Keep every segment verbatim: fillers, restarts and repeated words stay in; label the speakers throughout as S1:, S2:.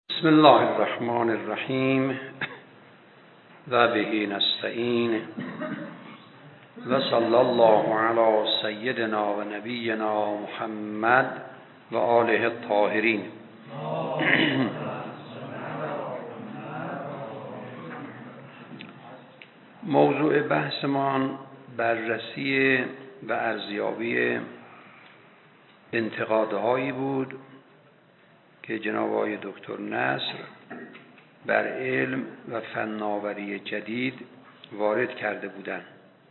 S1: بسم الله الرحمن الرحیم و به نستعین و صلی الله علی سیدنا و نبینا محمد و آله الطاهرین. موضوع بحثمان بررسی و ارزیابی انتقادهایی بود که جناب آقای دکتر نصر بر علم و فناوری جدید وارد کرده بودند.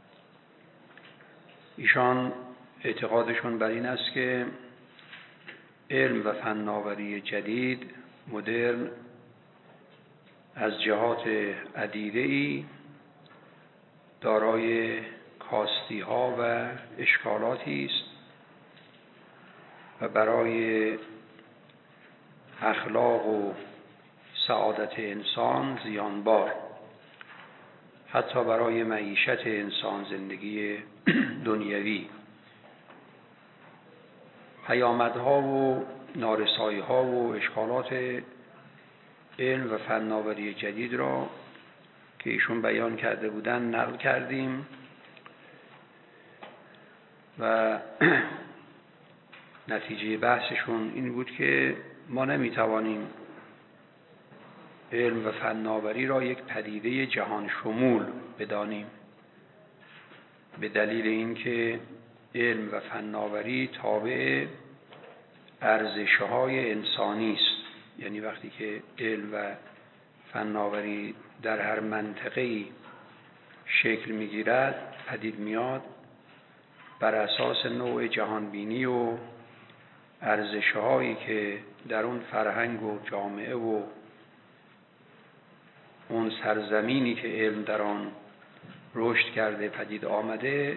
S1: ایشان اعتقادشون بر این است که علم و فناوری جدید مدرن از جهات عدیده‌ای دارای کاستی ها و اشکالاتی است و برای اخلاق و سعادت انسان زیانبار، حتی برای معیشت انسان، زندگی دنیوی. پیامدها و نارسایی‌ها و اشکالات علم و فناوری جدید را که ایشون بیان کرده بودن نقل کردیم و نتیجه بحثشون این بود که ما نمیتوانیم علم و فناوری را یک پدیده جهان شمول بدانیم، به دلیل اینکه علم و فناوری تابع ارزش‌های انسانی است. یعنی وقتی که علم و فناوری در هر منطقه‌ای شکل می‌گیرد، پدید میاد، بر اساس نوع جهانبینی و ارزش‌هایی که در اون فرهنگ و جامعه و اون سرزمینی که علم در آن رشد کرده پدید آمده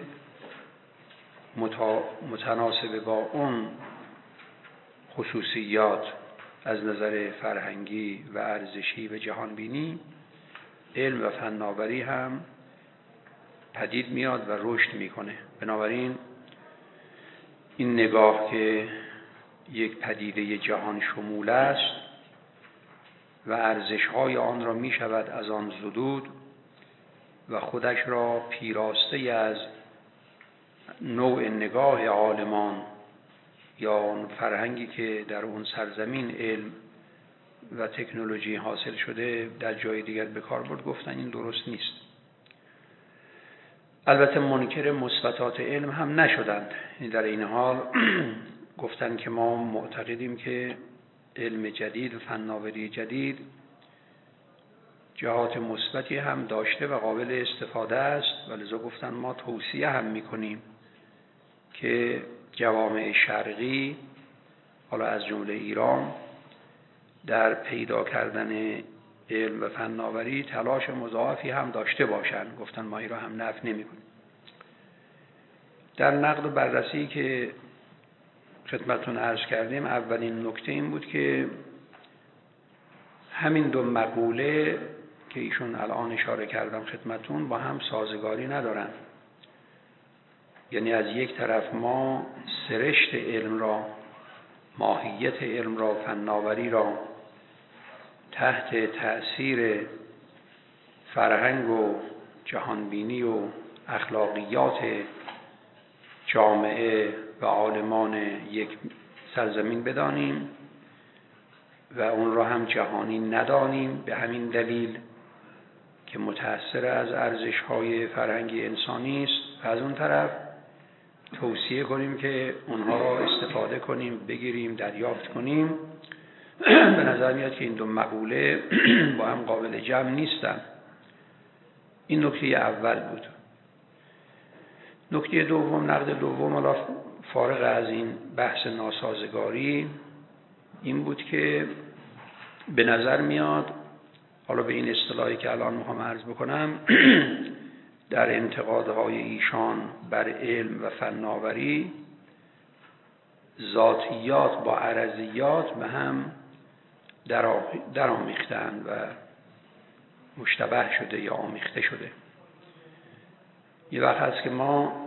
S1: متناسب با اون خصوصیات از نظر فرهنگی و ارزشی و جهانبینی علم و فناوری هم پدید میاد و رشد میکنه. بنابراین این نگاه که یک پدیده جهان شمول است و ارزش‌های آن را می شود از آن زدود و خودش را پیراسته از نوع نگاه عالمان یا اون فرهنگی که در اون سرزمین علم و تکنولوژی حاصل شده در جای دیگر به کار برد، گفتن این درست نیست. البته منکر مثبتات علم هم نشدند. در این حال گفتن که ما معتقدیم که علم جدید و فناوری جدید جهات مثبتی هم داشته و قابل استفاده است، ولذا گفتن ما توصیه هم میکنیم که جوامع شرقی، حالا از جمله ایران، در پیدا کردن علم و فناوری تلاش مضاعفی هم داشته باشند. گفتن ما این را هم نفی نمیکنیم. در نقد و بررسی که خدمتتون عرض کردیم، اولین نکته این بود که همین دو مقوله که ایشون الان اشاره کردم خدمتتون با هم سازگاری ندارن. یعنی از یک طرف ما سرشت علم را، ماهیت علم را، فناوری را تحت تأثیر فرهنگ و جهانبینی و اخلاقیات جامعه و عالمان یک سرزمین بدانیم و اون را هم جهانی ندانیم، به همین دلیل که متأثر از ارزش‌های فرهنگی انسانی است، و از اون طرف توصیه کنیم که اونها را استفاده کنیم، بگیریم، دریافت کنیم. به نظر میاد که این دو مقوله با هم قابل جمع نیستن. این نکته اول بود. نکته دوم، نقد دوم، حالا فارغ از این بحث ناسازگاری، این بود که به نظر میاد، حالا به این اصطلاحی که الان میخوام عرض بکنم، در انتقادهای ایشان بر علم و فناوری ذاتیات با عرضیات به هم در آمیختند و مشتبه شده یا آمیخته شده. یه وقت هست که ما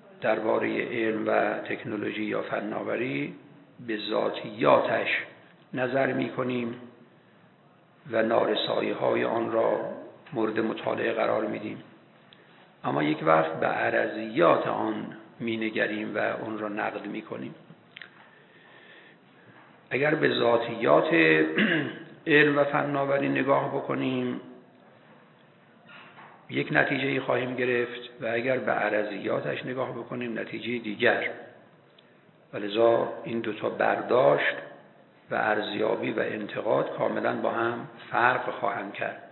S1: درباره علم و تکنولوژی یا فناوری به ذاتیاتش نظر می کنیم و نارسایی های آن را مورد مطالعه قرار میدیم، اما یک وقت به عرضیات آن می نگریم و اون را نقد می کنیم. اگر به ذاتیات علم و فناوری نگاه بکنیم یک نتیجه خواهیم گرفت و اگر به عرضیاتش نگاه بکنیم نتیجه دیگر. ولذا این دوتا برداشت و ارزیابی و انتقاد کاملا با هم فرق خواهند کرد.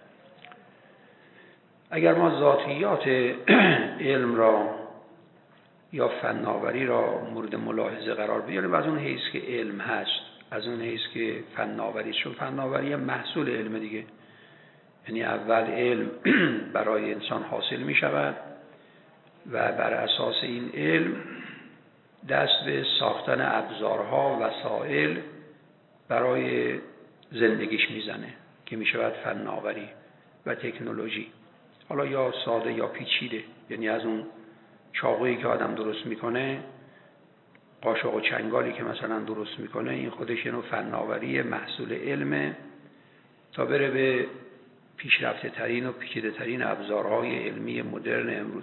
S1: اگر ما ذاتیات علم را یا فناوری را مورد ملاحظه قرار بدیم از اون حیث که علم هست، از اون حیث که فناوری، چون فناوری محصول علم دیگه، یعنی اول علم برای انسان حاصل می شود و بر اساس این علم دست به ساختن ابزارها و وسایل برای زندگیش میزنه که می شود فناوری و تکنولوژی، حالا یا ساده یا پیچیده. یعنی از اون چاقویی که آدم درست میکنه، قاشق و چنگالی که مثلا درست میکنه، این خودش یه نوع فناوری محصول علمه تا بره به پیشرفته ترین و پیچیده ترین ابزارهای علمی مدرن امروز.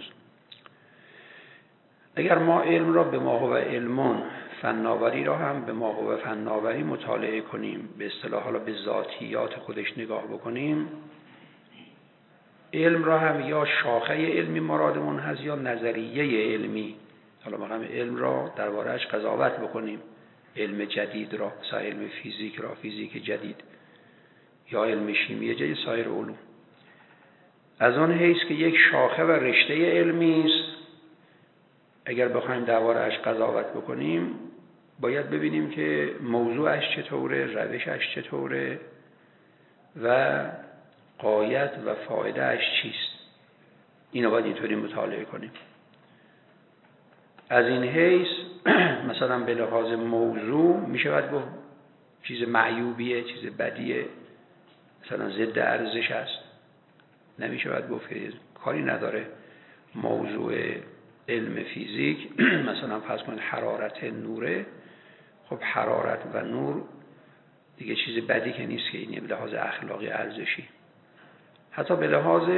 S1: اگر ما علم را به ما هو علمون، فناوری را هم به ما هو فناوری مطالعه کنیم، به اصطلاح حالا به ذاتیات خودش نگاه بکنیم، علم را هم یا شاخه علمی مرادمون هست یا نظریه علمی. حالا مقام علم را درباره‌اش قضاوت بکنیم، علم جدید را، مثلا علم فیزیک را، فیزیک جدید، یا علم شیمی جدید، سایر علوم. از آن حیث که یک شاخه و رشته علمی است، اگر بخوایم درباره‌اش قضاوت بکنیم باید ببینیم که موضوعش چطوره، روشش چطوره و غایت و فایده اش چیست. اینو باید اینطوری مطالعه کنیم. از این حیث مثلا به لحاظ موضوع میشه باید گفت چیز معیوبیه، چیز بدیه، مثلا ضد ارزش است. نمیشه باید گفت کاری نداره موضوع علم فیزیک مثلا فرض کنید حرارت نوره، خب حرارت و نور دیگه چیز بدی که نیست که اینه به لحاظ اخلاقی ارزشی. حتی به لحاظ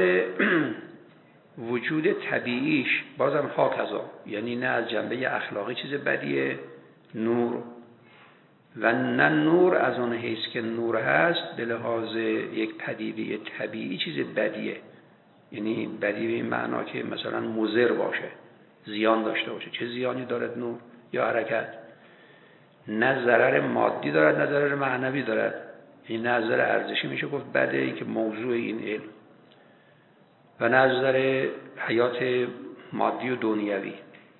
S1: وجود طبیعیش بازم هاکذا، یعنی نه از جنبه اخلاقی چیز بدیه نور، و نه نور از اون حیث که نور هست به لحاظ یک پدیده طبیعی چیز بدیه، یعنی بدی به این معنا که مثلا مضر باشه، زیان داشته باشه. چه زیانی دارد نور یا حرکت؟ نه ضرر مادی دارد نه ضرر معنوی دارد. این نظر ارزشی میشه گفت بده، این که موضوع این علم، و نظر حیات مادی و دنیوی.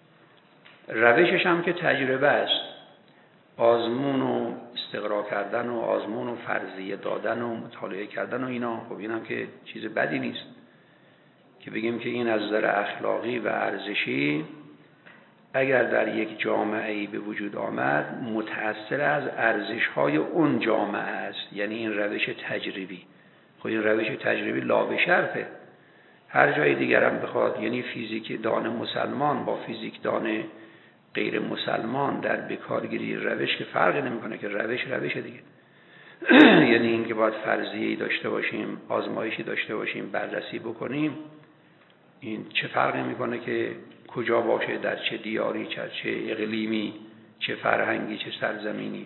S1: روشش هم که تجربه است، آزمون و استقرا کردن و آزمون و فرضیه دادن و مطالعه کردن و اینا. خب این هم که چیز بدی نیست که بگیم که این از نظر اخلاقی و ارزشی اگر در یک جامعه‌ای به وجود آمد متأثر از ارزش‌های اون جامعه است، یعنی این روش تجربی. خب این روش تجربی لا به شرطه هر جای دیگر هم بخواد، یعنی فیزیک دان مسلمان با فیزیک دان غیر مسلمان در بکارگیری روش که فرقی نمی‌کنه، که روش روش دیگه یعنی این که باید فرضیه‌ای داشته باشیم، آزمایشی داشته باشیم، بررسی بکنیم، این چه فرقی می‌کنه که کجا باشه، در چه دیاری، چه اقلیمی، چه فرهنگی، چه سرزمینی.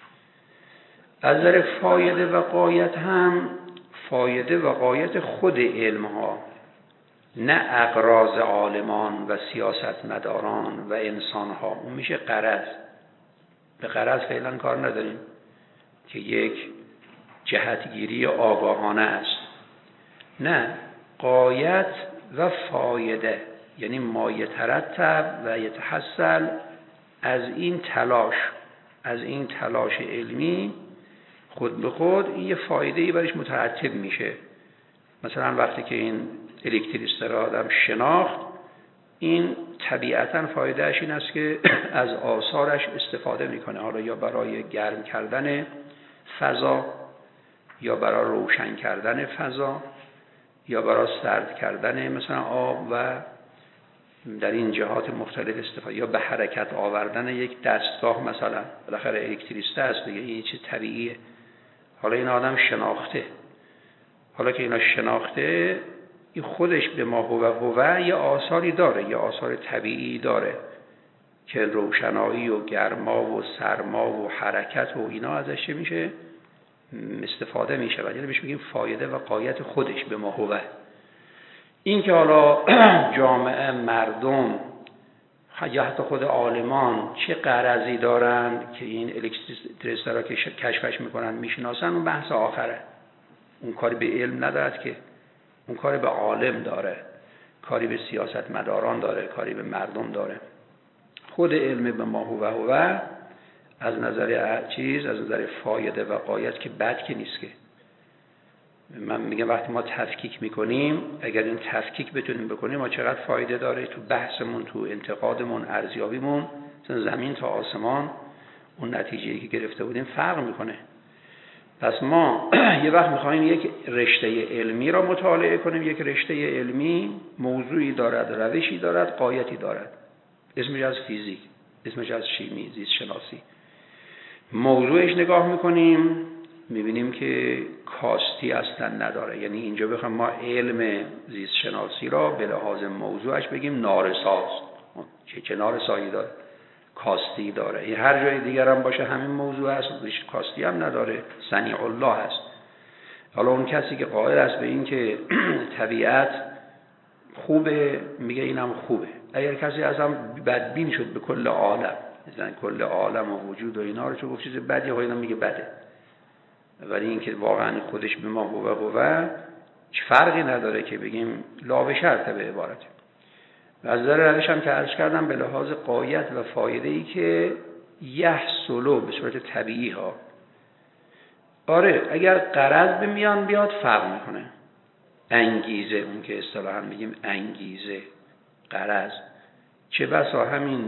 S1: از نظر فایده و غایت هم فایده و غایت خود علم ها، نه اغراض عالمان و سیاستمداران و انسان ها. اون میشه غرض. به غرض فعلا کار نداریم که یک جهتگیری آگاهانه است. نه، غایت و فایده، یعنی ما یترتب و یتحصل از این تلاش، از این تلاش علمی خود به خود این یه فایده‌ای برش مترتب میشه. مثلا وقتی که این الکتریسته را آدم شناخت، این طبیعتاً فایدهش این است که از آثارش استفاده میکنه، حالا یا برای گرم کردن فضا، یا برای روشن کردن فضا، یا برای سرد کردن مثلا آب و در این جهات مختلف استفاده، یا به حرکت آوردن یک دستگاه مثلا، بالاخره الکتریسته است دیگه، این چیز طبیعیه. حالا این آدم شناخته، حالا که اینا شناخته، این خودش به ما هو هو یه آثاری داره، یه آثار طبیعی داره که روشنایی و گرما و سرما و حرکت و اینا ازش میشه استفاده میشه و یعنی بهش میگیم فایده و غایت خودش به ما هو. این که حالا جامعه، مردم یا حتی خود عالمان چه غرضی دارن که این الکتریسته را که کشفش میکنن میشناسن، اون بحث آخره. اون کاری به علم ندارد که، اون کاری به عالم داره، کاری به سیاست مداران داره، کاری به مردم داره. خود علم به ما هو هو از نظر چیز، از نظر فایده و غایت که بد که نیست که. من میگم وقتی ما تفکیک میکنیم، اگر این تفکیک بتونیم بکنیم ما چقدر فایده داره تو بحثمون، تو انتقادمون، ارزیابیمون، زمین تا آسمان اون نتیجه‌ای که گرفته بودیم فرق میکنه. پس ما یه وقت میخوایم یک رشته علمی را مطالعه کنیم، یک رشته علمی موضوعی دارد، روشی دارد، غایتی دارد، اسمش از فیزیک، اسمش از شیمی، زیست شناسی. موضوعش نگاه میکنیم میبینیم که کاستی اصلا نداره. یعنی اینجا بخوام ما علم زیست شناسی را به لحاظ موضوعش بگیم نارساست، چه چه نارسایی داره، کاستی داره. یه هر جای دیگر هم باشه همین موضوع هست، کاستی هم نداره، صنیع الله هست. حالا اون کسی که قائل است به این که طبیعت خوبه میگه اینم خوبه. اگر کسی اصلا بدبین شد به کل عالم، مثلا کل عالم و وجود و اینا رو چون گفت چیز بدیه و اینا میگه بده، ولی این که واقعا خودش به ما هو هو چه فرقی نداره که بگیم لا به شرط به عبارت. و از نظر روش هم که عرض کردم به لحاظ غایت و فایده ای که یحصلو به صورت طبیعی ها. آره اگر غرض به میان بیاد فرق میکنه. انگیزه، اون که اصطلاحاً میگیم انگیزه، غرض، چه بسا همین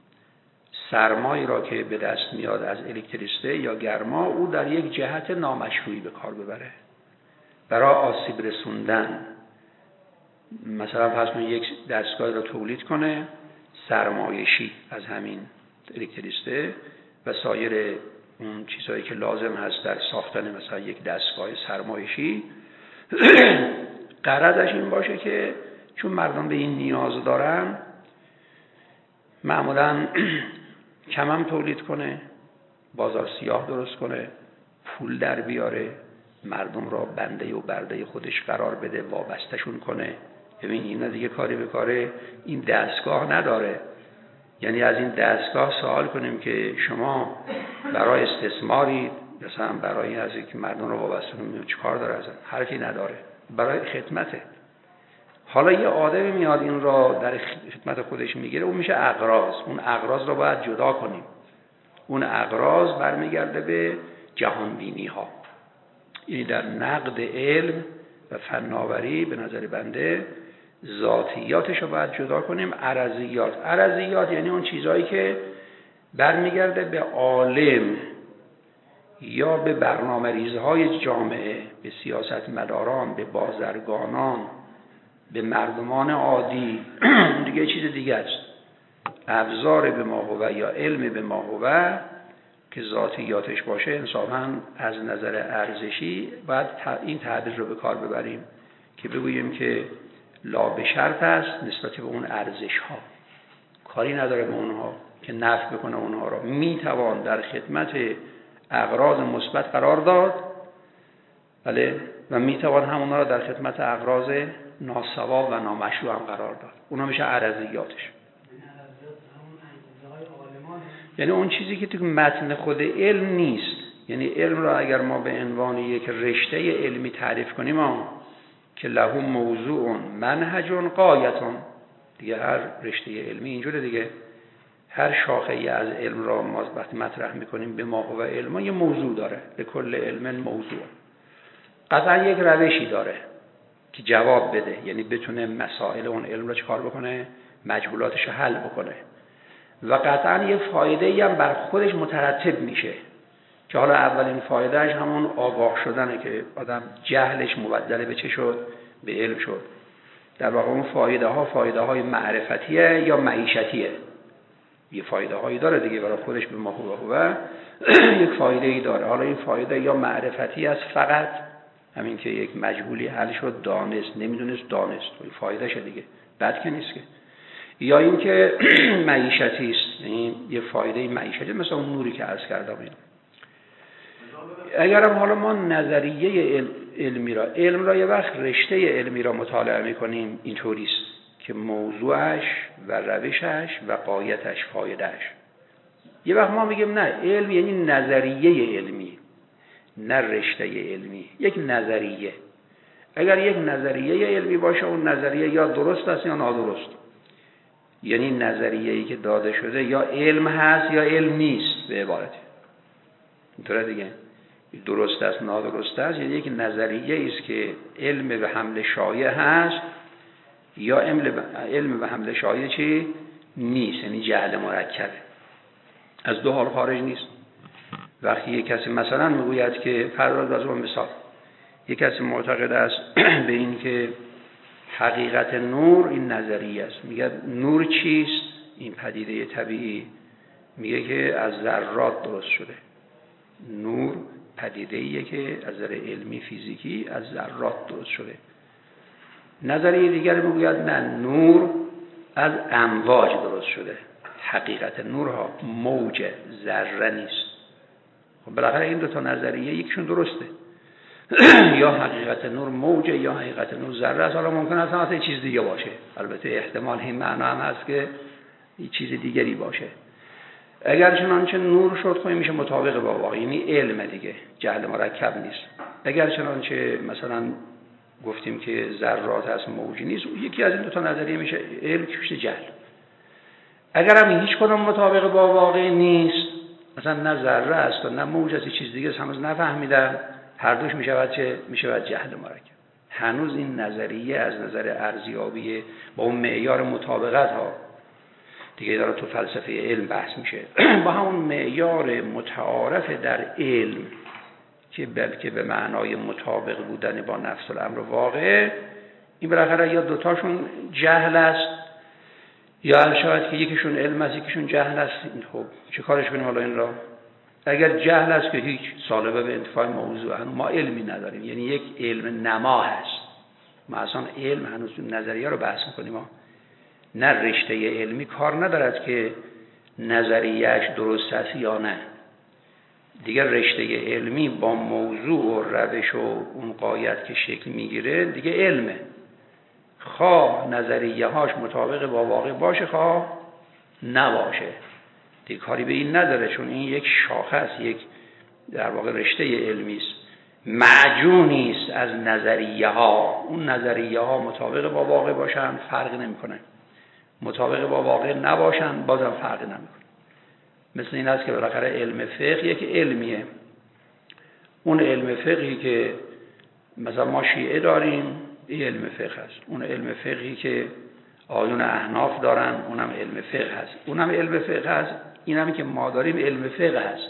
S1: سرمایی را که به دست میاد از الکتریسته یا گرما، او در یک جهت نامشروعی به کار ببره برای آسیب رسوندن. مثلا پس من یک دستگاه را تولید کنه سرمایشی از همین الکتریسته و سایر اون چیزهایی که لازم هست در ساختن مثلا یک دستگاه سرمایشی. غرضش این باشه که چون مردم به این نیاز دارن معمولاً کمم تولید کنه، بازار سیاه درست کنه، پول در بیاره، مردم را بنده و برده خودش قرار بده، وابستشون کنه. ببین اینا دیگه کاری به کاره این دستگاه نداره. یعنی از این دستگاه سوال کنیم که شما برای استثماری، مثلا برای از اینکه مردم را وابسته کنیم چه کار داره؟ ازن حرفی نداره، برای خدمته. حالا یه آدمی میاد این را در خدمت خودش میگیره، اون میشه اغراض. اون اغراض را باید جدا کنیم. اون اغراض برمیگرده به جهانبینی ها. یعنی در نقد علم و فناوری به نظر بنده ذاتیاتش رو باید جدا کنیم. عرضیات، عرضیات یعنی اون چیزهایی که برمیگرده به عالم یا به برنامه ریزهای جامعه، به سیاست مداران، به بازرگانان، به مردمان عادی. دیگه چیز دیگه است. ابزار به ما هو یا علم به ما هو که ذاتیاتش باشه انصافاً از نظر ارزشی باید این تعبیر رو به کار ببریم که بگوییم که لا به شرط است نسبت به اون ارزش ها، کاری نداره به اونها که نفع بکنه اونها را. میتوان در خدمت اغراض مثبت قرار داد، بله، و میتوان همونها را در خدمت اغراض ناسواب و نامشروع هم قرار داد. اونا میشه عرضیاتش. یعنی اون چیزی که تو متن خود علم نیست. یعنی علم را اگر ما به عنوان یک رشته علمی تعریف کنیم ما که له موضوع منهج غایتون، دیگه هر رشته علمی اینجوره دیگه. هر شاخه‌ای از علم را ما وقتی مطرح میکنیم به ما هو علم یه موضوع داره، به کل علم موضوع. قطعا یک روشی داره که جواب بده، یعنی بتونه مسائل اون علم را چکار بکنه، مجهولاتش رو حل بکنه. و قطعا یه فایده‌ای هم بر خودش مترتب میشه که حالا اولین فایدهش همون آگاه شدنه که آدم جهلش مبدل به چه شد؟ به علم شد. در واقع اون فایده ها فایده های معرفتیه یا معیشتیه. یه فایده هایی داره دیگه برای خودش به ما خوبه خوبه یک فایده ای داره. حالا این فایده یا معرفتی است فقط، همین که یک مجهولی حل شد دانست، نمیدونست دانست، این فایده شه دیگه، بد که نیست که. یا این که معیشتی است، این یه فایده معیشتی، مثل اون نوری که عرض کردم. این اگرم حالا ما نظریه علمی را علم را یه وقت رشته علمی را مطالعه میکنیم، اینطوری است که موضوعش و روشش و غایتش فایدهش. یه وقت ما میگیم نه، علم یعنی نظریه علمی، نه رشته علمی، یک نظریه. اگر یک نظریه علمی باشه، اون نظریه یا درست است یا نادرست. یعنی نظریه‌ای که داده شده یا علم هست یا علم نیست، به عبارتی اینطوره دیگه. درست است نادرست است، یعنی یک نظریه است که علم به حمل شایع هست یا علم به حمل شایع چی نیست، یعنی جهل مرکبه، از دو حال خارج نیست. وقتی یک کسی مثلا میگوید که فرض از اون مثال یک کسی معتقد است به این که حقیقت نور این نظریه است، میگه نور چیست؟ این پدیده طبیعی، میگه که از ذرات درست شده. نور پدیده‌ایه که از نظر علمی فیزیکی از ذرات درست شده. نظریه دیگر میگوید نه، نور از امواج درست شده. حقیقت نورها موج، ذره نیست. خب بالاخره این دو تا نظریه یکشون درسته. یا حقیقت نور موج یا حقیقت نور ذره است. حالا ممکن است اصلا یه چیز دیگه باشه، البته احتمال این معنا هم هست که یه چیز دیگری باشه. اگر چنانچه نور شد خب میشه مطابق با واقع، یعنی علم دیگه، جهل مرکب نیست. اگر چنانچه مثلا گفتیم که ذرات هست موج نیست، یکی از این دو تا نظریه میشه علم که میشه جهل. اگر هم هیچ کدوم مطابق با واقع نیست، مثلا نه ذره است و نه موج است، چیز دیگه هنوز نفهمیدم، هر دوش میشود چه؟ میشود جهل مرکب. هنوز این نظریه از نظر ارزیابی با اون معیار مطابقت ها دیگه داره تو فلسفه علم بحث میشه با همون معیار متعارف در علم که بلکه به معنای مطابق بودن با نفس الامر واقع، این بالاخره یا دوتاشون جهل است یا شاید که یکیشون علم است یکیشون جهل است. خب چه کارش کنیم حالا این را؟ اگر جهل است که هیچ، سالبه به انتفاع موضوع، ما علمی نداریم، یعنی یک علم نما هست. ما اصلا علم هنوز نظریه رو بحث میکنیم، ما نه رشته علمی کار ندارد که نظریهش درست است یا نه. دیگر رشته علمی با موضوع و روش و اون غایت که شکل میگیره دیگه علمه، خواه نظریه هاش مطابق با واقع باشه خواه نباشه، دیگه کاری به این نداره، چون این یک شاخه است، یک در واقع رشته علمی است، معجونی است از نظریه ها. اون نظریه ها مطابق با واقع باشن فرق نمیکنه، مطابق با واقع نباشن بازم فرق نمیکنه. مثل این است که بالاخره علم فقه یک علمیه. اون علم فقهی که مثلا ما شیعه داریم این علم فقه است، اون علم فقهی که آیون احناف دارن اونم علم فقه هست، اونم علم فقه هست. اینم که ما داریم علم فقه هست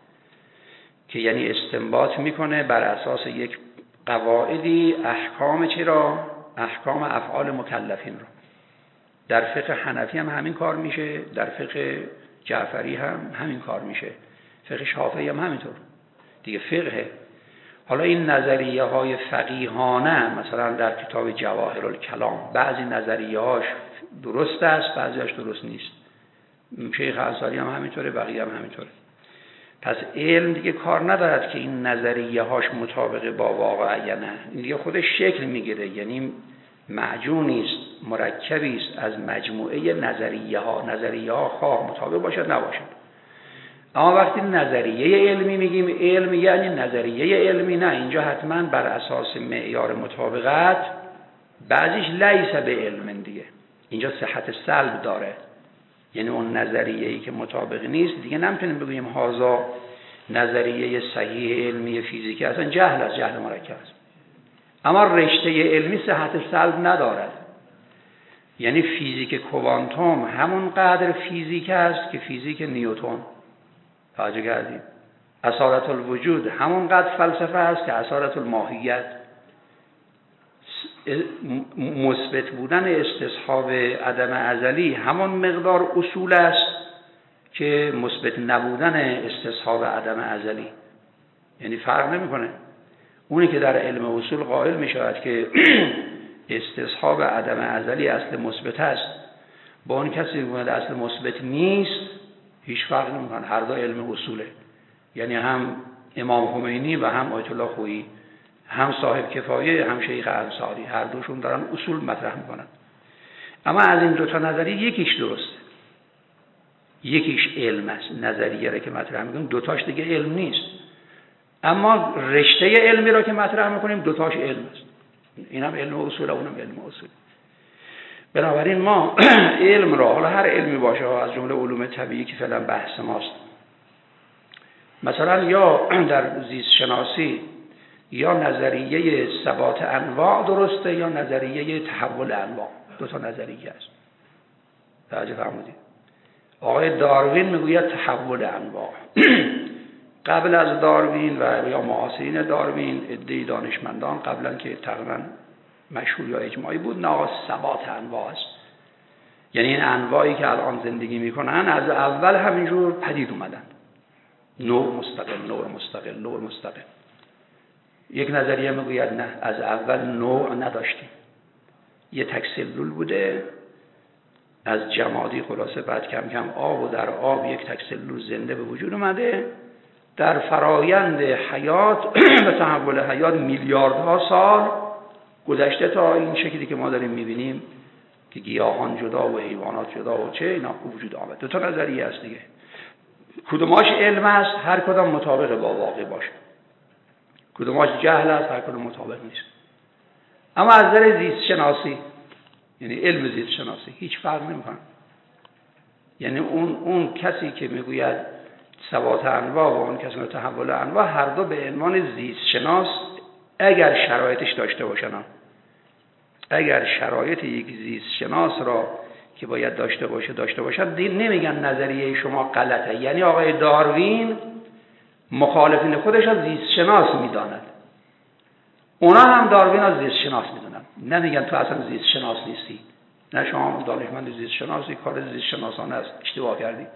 S1: که یعنی استنباط میکنه بر اساس یک قواعدی احکام چرا؟ احکام افعال مکلفین رو. در فقه حنفی هم همین کار میشه، در فقه جعفری هم همین کار میشه، فقه شافعی هم همینطور دیگه فقه. حالا این نظریه های فقیهانه مثلا در کتاب جواهر الکلام بعضی نظریه هاش درست است بعضیش درست نیست، شیخ انصاری هم همینطوره، بقیه هم همینطوره. پس علم دیگه کار ندارد که این نظریه هاش مطابق با واقع یا نه، این دیگه خودش شکل میگیره، یعنی معجونی است، مرکبی است از مجموعه نظریه ها. نظریه ها خواه مطابق باشد نباشد. اما وقتی نظریه علمی میگیم علم یعنی نظریه علمی، نه، اینجا حتما بر اساس معیار مطابقت، بعضیش لیس به علم دیگه، اینجا صحت سلب داره، یعنی اون نظریه‌ای که مطابق نیست دیگه نمیتونیم بگوییم هازا نظریه صحیح علمی فیزیکی، اصلا جهل است، جهل مرکب است. اما رشته علمی صحت سلب ندارد، یعنی فیزیک کوانتوم همون قدر فیزیک است که فیزیک نیوتن. توجه کردید؟ اصالت الوجود همون قدر فلسفه است که اصالت الماهیت. مثبت بودن استصحاب عدم ازلی همان مقدار اصول است که مثبت نبودن استصحاب عدم ازلی. یعنی فرق نمیکنه. اونی که در علم اصول قائل میشود که استصحاب عدم ازلی اصل مثبت است، با اون کسی که میگه اصل مثبت نیست، هیچ فرق نمیکنه. هر دو علم اصوله. یعنی هم امام خمینی و هم آیت الله خویی، هم صاحب کفایه هم شیخ انصاری، هر دوشون دارن اصول مطرح میکنن. اما از این دو تا نظریه یکیش درسته، یکیش علم است. نظریه را که مطرح میکنیم دوتاش دیگه علم نیست. اما رشته علمی را که مطرح میکنیم دوتاش علم است. اینم علم اصول، اونم علم اصول. بنابراین ما علم را، حالا هر علمی باشه، از جمله علوم طبیعی که فعلا بحث ماست، مثلا یا در زیست شناسی یا نظریه ثبات انواع درسته یا نظریه تحول انواع. دو تا نظریه است. توجه فرمودید؟ آقای داروین میگوید تحول انواع. قبل از داروین و یا معاصرین داروین عده دانشمندان قبلا که تقریبا مشهور یا اجماعی بود، نه آقا ثبات انواع است. یعنی این انواعی که الان زندگی میکنن از اول همینجور پدید اومدن، نوع مستقل، نوع مستقل، نوع مستقل. یک نظریه میگوید نه، از اول نوع نداشتیم، یه تک سلول بوده، از جمادی خلاصه بعد کم کم آب و در آب یک تک سلول زنده به وجود اومده. در فرایند حیات و تحول حیات میلیاردها سال گذشته تا این شکلی که ما داریم میبینیم که گیاهان جدا و حیوانات جدا و چه اینا وجود آمد. دو تا نظریه است دیگه. کدوماش علم است؟ هر کدام مطابق با واقع باشه. کدوماش جهل است؟ هر کدام مطابق نیست. اما از نظر زیست شناسی، یعنی علم زیست شناسی، هیچ فرق نمیکنه. یعنی اون اون کسی که میگوید ثبات انواع و اون کسی که تحول انواع، هر دو به عنوان زیست شناس اگر شرایطش داشته باشن، اگر شرایط یک زیست شناس را که باید داشته باشه داشته باشد، دین نمیگن نظریه شما غلطه. یعنی آقای داروین مخالفین خودش را زیست شناس میداند، اونا هم داروین را زیست شناس میدونن. نمیگن تو اصلا زیست شناس نیستی، نه شما دانشمند زیست شناسی، کار زیست شناسانه است، اشتباه کردی.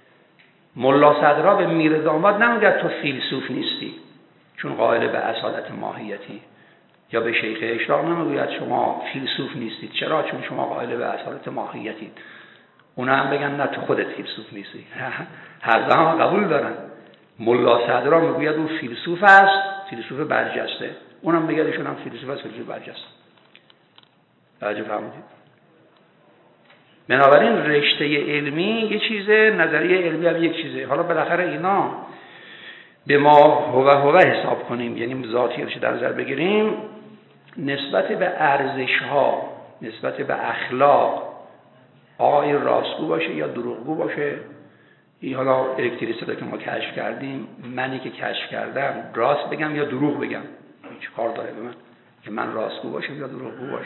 S1: ملا صدرا به میر داماد نمیگه تو فیلسوف نیستی چون قائل به اصالت ماهیتی، یا به شیخ اشراق نمیگوید شما فیلسوف نیستید چرا؟ چون شما قائل به اصالت ماهیتید. اونا هم بگن نه تو خودت فیلسوف نیستی. هر دو هم قبول دارن. ملا صدرا میگوید اون فیلسوف است، فیلسوف برجسته. اونم میگه ایشون هم فیلسوف است، فیلسوف برجسته. توجه فرمودید؟ بنابراین رشته علمی یه چیزه، نظریه علمی هم یک چیزه. حالا بالاخره اینا به ما هو هو حساب کنیم، یعنی ذاتی رو در نظر بگیریم، نسبت به ارزش ها، نسبت به اخلاق، آیا این راستگو باشه یا دروغگو باشه. این حالا الکتریسیته که ما کشف کردیم، منی که کشف کردم راست بگم یا دروغ بگم، چه کار داره به من که من راستگو باشم یا دروغگو باشم؟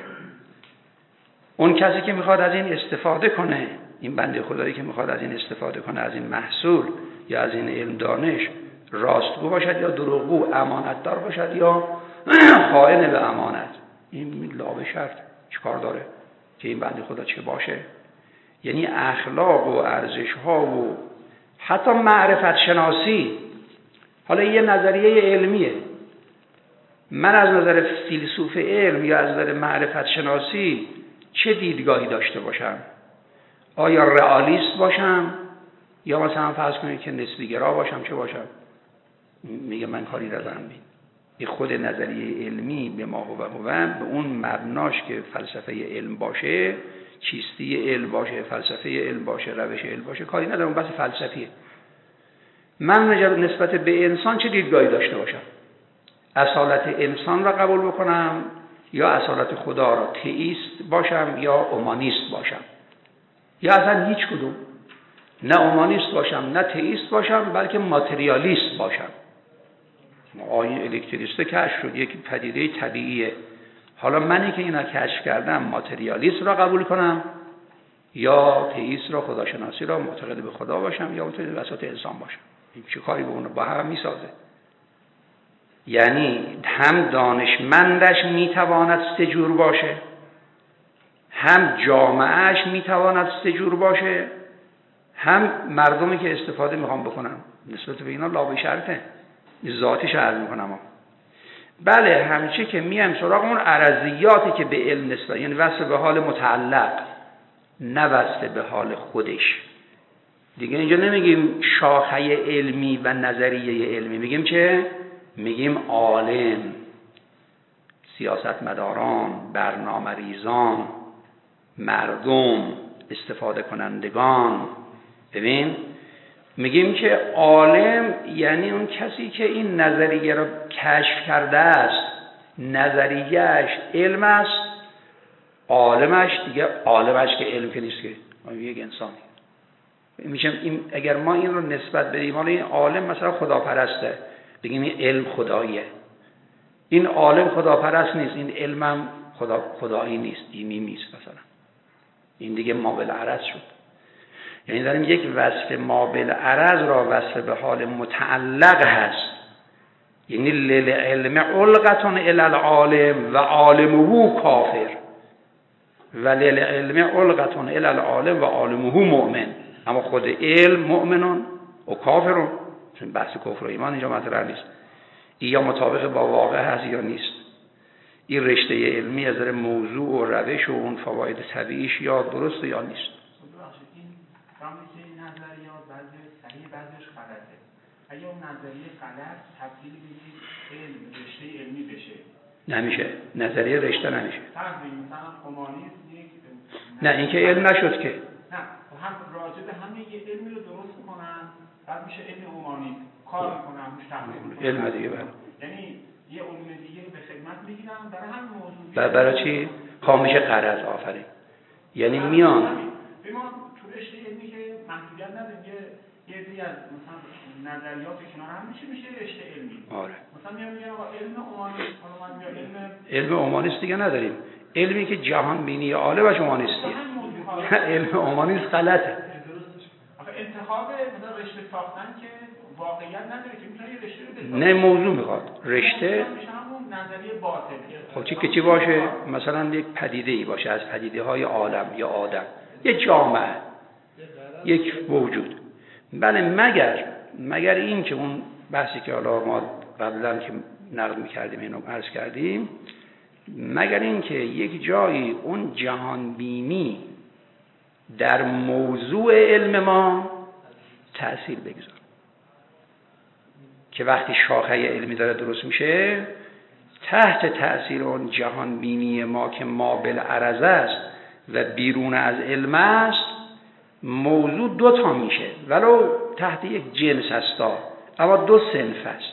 S1: اون کسی که میخواد از این استفاده کنه، این بنده خدایی که میخواد از این استفاده کنه، از این محصول یا از این علم دانش، راستگو باشد یا دروغگو، امانت دار باشد یا خائن به امانت، این لا به شرط چه کار داره که این بنده خدا چه باشه؟ یعنی اخلاق و ارزش ها و حتی معرفت شناسی. حالا یه نظریه علمیه، من از نظر فیلسوف علم یا از نظر معرفت شناسی چه دیدگاهی داشته باشم؟ آیا رئالیست باشم یا مثلا فرض کنید که نسبی گرا باشم؟ چه باشم؟ میگه من کاری ندارم. این خود نظریه علمی به ما هو هو به اون مبناش که فلسفه علم باشه، چیستی علم باشه، فلسفه علم باشه، روش علم باشه، کاری ندارم، بس فلسفیه. من نسبت به انسان چه دیدگاهی داشته باشم؟ اصالت انسان را قبول بکنم یا اصالت خدا را؟ تئیست باشم یا اومانیست باشم؟ یا اصلا هیچ کدوم، نه اومانیست باشم نه تئیست باشم، بلکه ماتریالیست باشم. آیین الکتریسته کشف شد، یک پدیده طبیعیه. حالا منی که اینا کشف کردم ماتریالیست را قبول کنم یا تئیست را، خداشناسی را، معتقد به خدا باشم یا معتقد به اصالت انسان باشم؟ این چه کاری به اون با هم میسازه؟ یعنی هم دانشمندش میتواند سه جور باشه، هم جامعهش میتواند سه جور باشه، هم مردمی که استفاده میخوام بکنم. نسبت به اینا لا به شرطه، ذاتش عرض میکنم. بله همچه که میایم سراغ اون عرضیاتی که به علم نسبت، یعنی وصل به حال متعلق، نه وصل به حال خودش. دیگه اینجا نمیگیم شاخه علمی و نظریه علمی، میگیم چه؟ میگیم عالم، سیاستمداران، برنامه ریزان، مردم، استفاده کنندگان. ببین میگیم که عالم یعنی اون کسی که این نظریه رو کشف کرده است، نظریهش علم است، عالمش دیگه عالمش که علم که نیست، که یک انسانی میشم. این اگر ما این رو نسبت بدیم، حالا این عالم مثلا خداپرسته، بگیم این علم خداییه. این عالم خداپرست نیست، این علمم خدا خدایی نیست، دینی نیست مثلا. این دیگه ما بالعرض شد. یعنی داریم یک وصف ما بالعرض را وصف به حال متعلق هست. یعنی للعلم علقتون الی العالم و عالمه کافر، و للعلم علقتون الی العالم و عالمه مؤمن. اما خود علم مؤمنون و کافرون. چون بحث کفر و ایمان اینجا مطرح نیست. این یا مطابق با واقع هست یا نیست. این رشته علمی از موضوع و روش و اون فواید طبیعیش یا درست یا نیست.
S2: فهمی که این نظریات بعضی صحیح بعضیش غلطه. اگه اون نظریه غلط تبدیل بگید علم رشته علمی بشه،
S1: نمیشه. نظریه رشته نمیشه.
S2: فرض مثلا هومانیسم یک
S1: نه این که علم نشد که.
S2: نه هم راجع به همه یه علمی رو درست میکنن، بعد میشه علم هومانیسم، کار میکنن روش تحقیق میکنن.
S1: علم دیگه بله.
S2: یعنی یه علم دیگه به خدمت میگیرن برای همین موضوع.
S1: برای برای چی؟ خامش غرض. آفرین. یعنی میان
S2: رشته علمی که محدودیت نداره، یه یه دی از مثلا نظریات کنار هم میشه میشه رشته علمی.
S1: آره.
S2: مثلا میگم میگم آقا علم اومانیست، علم
S1: علم اومانیست دیگه نداریم. علمی که جهان بینی عالمش اومانیستیه. علم اومانیست غلطه.
S2: آخه انتخاب مثلا رشته ساختن که واقعیت نداره که میتونه یه رشته رو بسازه.
S1: نه موضوع میخواد. رشته
S2: میشه همون نظریه باطل.
S1: خب چی که چی باشه؟ مثلا یک پدیده‌ای باشه از پدیده‌های عالم یا آدم، یک جامعه، یک وجود. بله مگر مگر این که اون بحثی که حالا ما قبلا که نقد می‌کردیم اینو عرض کردیم، مگر این که یک جایی اون جهان بینی در موضوع علم ما تأثیر بگذاره، که وقتی شاخه علمی داره درست میشه تحت تأثیر اون جهان بینی ما که ما بالعرض است و بیرون از علم است، موضوع دو تا میشه، ولو تحت یک جنس هستا، اما دو صنف است،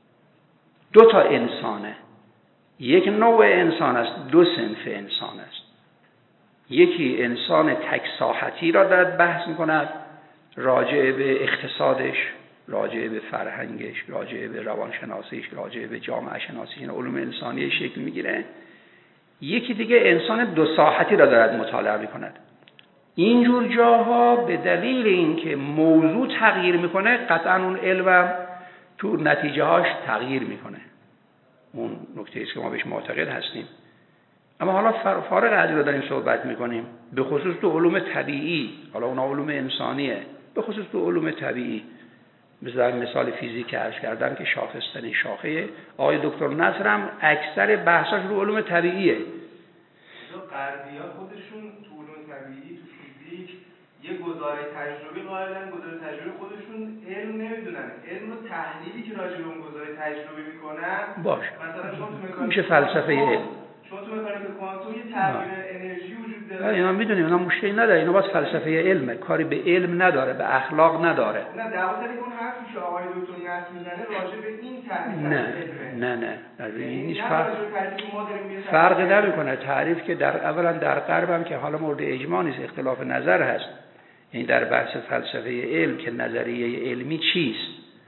S1: دو تا انسانه، یک نوع انسان است، دو صنف انسان است. یکی انسان تک ساحتی را دارد بحث میکند، راجع به اقتصادش، راجع به فرهنگش، راجع به روانشناسیش، راجع به جامعه شناسیش، این علوم انسانی شکل میگیره. یکی دیگه انسان دو ساحتی را دارد مطالعه میکند. اینجور جاها به دلیل اینکه موضوع تغییر میکنه، قطعا اون علم تو نتیجه هاش تغییر میکنه. اون نکته است که ما بهش معتقد هستیم. اما حالا فارغ از این رو داریم صحبت میکنیم، به خصوص تو علوم طبیعی، حالا اون علوم انسانیه، به خصوص تو علوم طبیعی، مثل مثال فیزیک که عرض کردم که شاخصترین شاخه آقای دکتر نصر هم اکثر بحثاش رو علوم طبیعیه.
S3: غربی‌ها خودشون تو علوم طبیعی، تو فیزیک یه گزاره تجربی قائلن، گزاره تجربی خودشون علم نمیدونن، علم رو تحلیلی که راجع به اون گزاره تجربی میکنن
S1: باشه،
S3: مثلا چون تو مکانیک
S1: میشه فلسفه علم،
S3: چون تو مکانیک کوانتوم یه تغییر انرژی وجود داره.
S1: اینا میدونیم، اینا مشکلی نداره، اینا باز فلسفه علمه، کاری به علم نداره، به اخلاق نداره.
S3: نه در واقع اون حرفی که آقای دکتر نصر میزنه راجع به این تعریف
S1: نه
S3: علمه.
S1: نه نه نه این نیست.
S3: فرق
S1: فرق نمیکنه. تعریف که در اولا در غرب هم که حالا مورد اجماع نیست، اختلاف نظر هست، یعنی در بحث فلسفه علم که نظریه علمی چیست،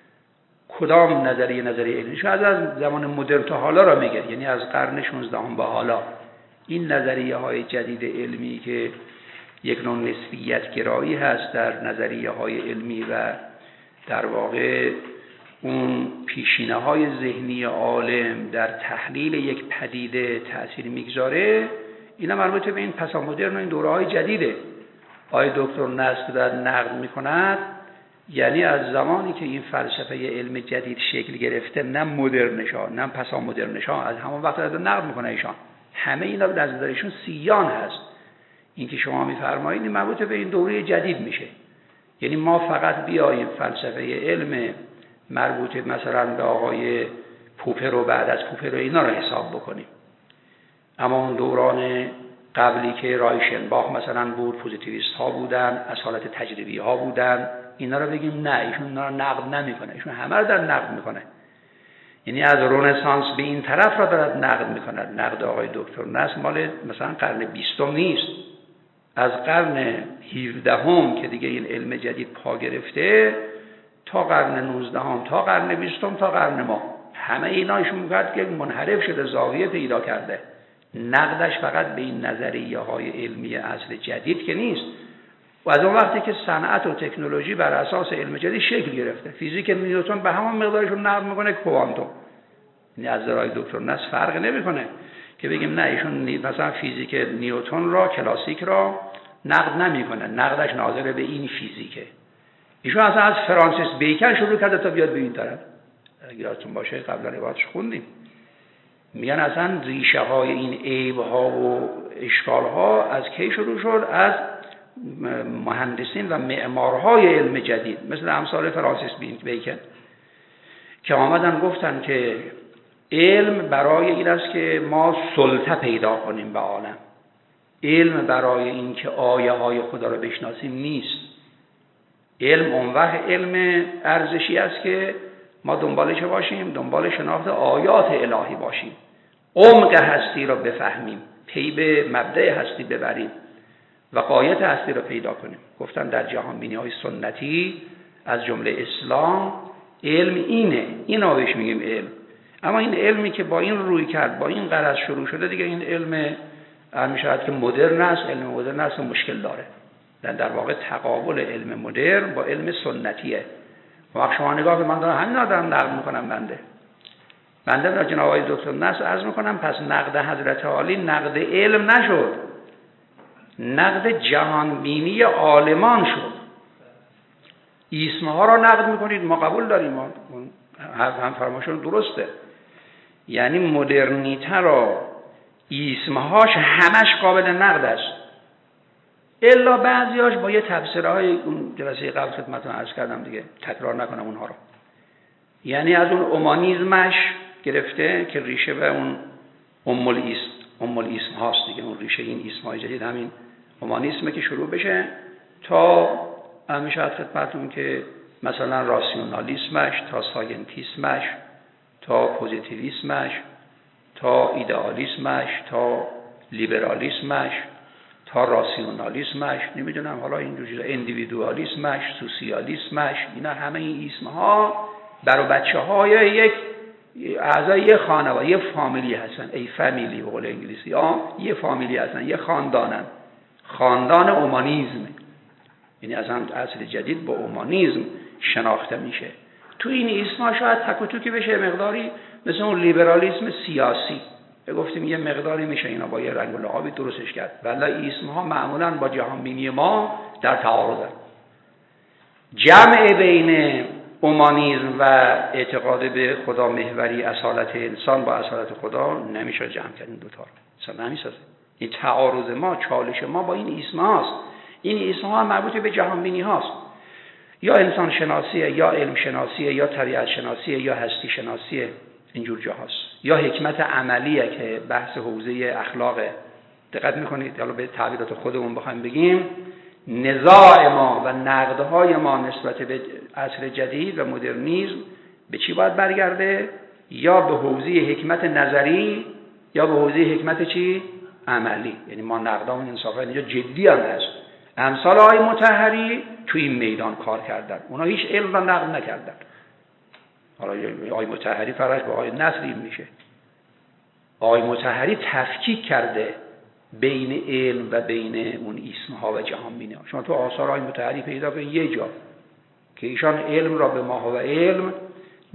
S1: کدام نظریه نظریه علمی، شاید از زمان مدرن تا حالا را میگه، یعنی از قرن شانزدهم به حالا این نظریه های جدید علمی که یک نوع نسبیت گرایی هست در نظریه های علمی و در واقع اون پیشینه های ذهنی عالم در تحلیل یک پدیده تأثیر میگذاره، اینا مربوط به این پسامدرن و این دوره های جدیده. آقای دکتر نصر در نقد میکند، یعنی از زمانی که این فلسفه علم جدید شکل گرفته، نه مدرنشا نه پسامدرنشا، از همون وقت در نقد میکنه ایشان، همه اینا در نظرشون سیان هست. این که شما میفرمایید این مربوط به این دوره جدید میشه. یعنی ما فقط بیاییم فلسفه علم مربوط مثلا به آقای پوپر و بعد از پوپر و اینا رو حساب بکنیم، اما اون دوران قبلی که رایشنباخ مثلا بود، پوزیتیویست ها بودن، اصالت تجربی ها بودن، اینا رو بگیم نه ایشون اینا رو نقد نمیکنه، ایشون همه رو در نقد میکنه. یعنی از رنسانس به این طرف را دارد نقد میکند. نقد آقای دکتر نصر مال مثلا قرن بیستم نیست، از قرن هفدهم که دیگه این علم جدید پا گرفته تا قرن نوزدهم تا قرن بیستم تا قرن ما، همه اینا ایشون میگه که منحرف شده، زاویه پیدا کرده. نقدش فقط به این نظریه های علمی اصل جدید که نیست. و از اون وقتی که صنعت و تکنولوژی بر اساس علم جدید شکل گرفته، فیزیک نیوتن به همون مقدارشون نقد میکنه کوانتوم. یعنی از نظر دکتر نصر فرق نمیکنه که بگیم نه ایشون مثلا فیزیک نیوتن را، کلاسیک را نقد نمیکنه، نقدش ناظر به این فیزیکه. ایشون اصلا از فرانسیس بیکن شروع کرده تا بیاد به این طرف. اگه یادتون باشه قبلا روایتش خوندیم، میگن اصلا ریشه های این عیب ها و اشکال ها از کی شروع شد؟ از مهندسین و معمارهای علم جدید مثل امثال فرانسیس بیکن که آمدن گفتن که علم برای این است که ما سلطه پیدا کنیم به عالم، علم برای این که آیه های خدا رو بشناسیم نیست. علم اون وقت علم ارزشی است که ما دنبالش باشیم، دنبال شناخت آیات الهی باشیم، عمق هستی را بفهمیم، پی به مبدأ هستی ببریم و غایت هستی را پیدا کنیم. گفتن در جهان بینی های سنتی از جمله اسلام علم اینه، این آوش میگیم علم. اما این علمی که با این روی کرد، با این غرض شروع شده، دیگه این علم میشود که مدرن است، علم مدرن است و مشکل داره. در واقع تقابل علم مدرن با علم سنتیه. وقت شما نگاه به من دارم همین آدم نقد میکنم، بنده بنده را جناب آقای دکتر نصر عرض میکنم. پس نقد حضرت عالی نقد علم نشد، نقد جهانبینی عالمان شد. ایسم ها را نقد میکنید، ما قبول داریم، ما هم فرماشون درسته. یعنی مدرنیته را ایسم هاش همش قابل نقد است، الا بعضیاش با یه تفسیرهای اون جلسه قبل خدمتتون عرض کردم دیگه، تکرار نکنم اونها رو. یعنی از اون اومانیزمش گرفته که ریشه به اون ام الاسم ام الاسم هاست دیگه، اون ریشه این اسمای جدید همین اومانیسمه که شروع بشه تا همیشه خدمتتون که مثلا راسیونالیسمش تا ساینتیسمش تا پوزیتیویسمش تا ایدئالیسمش تا لیبرالیسمش تا راسیونالیسمش، نمیدونم حالا اینجور چیزا، اندیویدوالیسمش، سوسیالیسمش، اینا همه این اسمها برای بچه های یک اعضای یک خانواده، یک فامیلی هستن، ای فامیلی به قول انگلیسی ها، یه فامیلی هستن، یه خاندانن، خاندان اومانیزم. یعنی از هم اصل جدید با اومانیزم شناخته میشه. تو این اسمها شاید تک و توکی بشه مقداری، مثل اون لیبرالیسم سیاسی گفتیم یه مقداری میشه اینا با یه رنگ و لعابی درستش کرد، ولی اسمها معمولا با جهان بینی ما در تعارضن. جمع بین اومانیزم و اعتقاد به خدا محوری اصالت انسان با اصالت خدا نمیشه جمع کرد، این دوتا رو اصلا نمیسازه. این تعارض ما، چالش ما با این اسم هاست. این اسم ها مربوط به جهان بینی هاست، یا انسان شناسیه، یا علم شناسیه، یا طبیعت شناسیه، یا هستی شناسیه، اینجور جاهاست. یا حکمت عملیه که بحث حوزه اخلاقه. دقت میکنید حالا به تعبیرات خودمون بخوایم بگیم، نزاع ما و نقدهای ما نسبت به عصر جدید و مدرنیسم به چی باید برگرده؟ یا به حوزه حکمت نظری یا به حوزه حکمت چی؟ عملی. یعنی ما نقدامون انصافا اینجا جدی هم هست. امثال آقای مطهری تو این میدان کار کردن، اونا هیچ علم را نقد نکردن. حالا آقای مطهری فرقش با آقای نصر این میشه. آقای مطهری تفکیک کرده بین علم و بین اون اسمها و جهان بینی ها. شما تو آثار آقای مطهری پیدا کنید یه جا که ایشان علم را به ماهو علم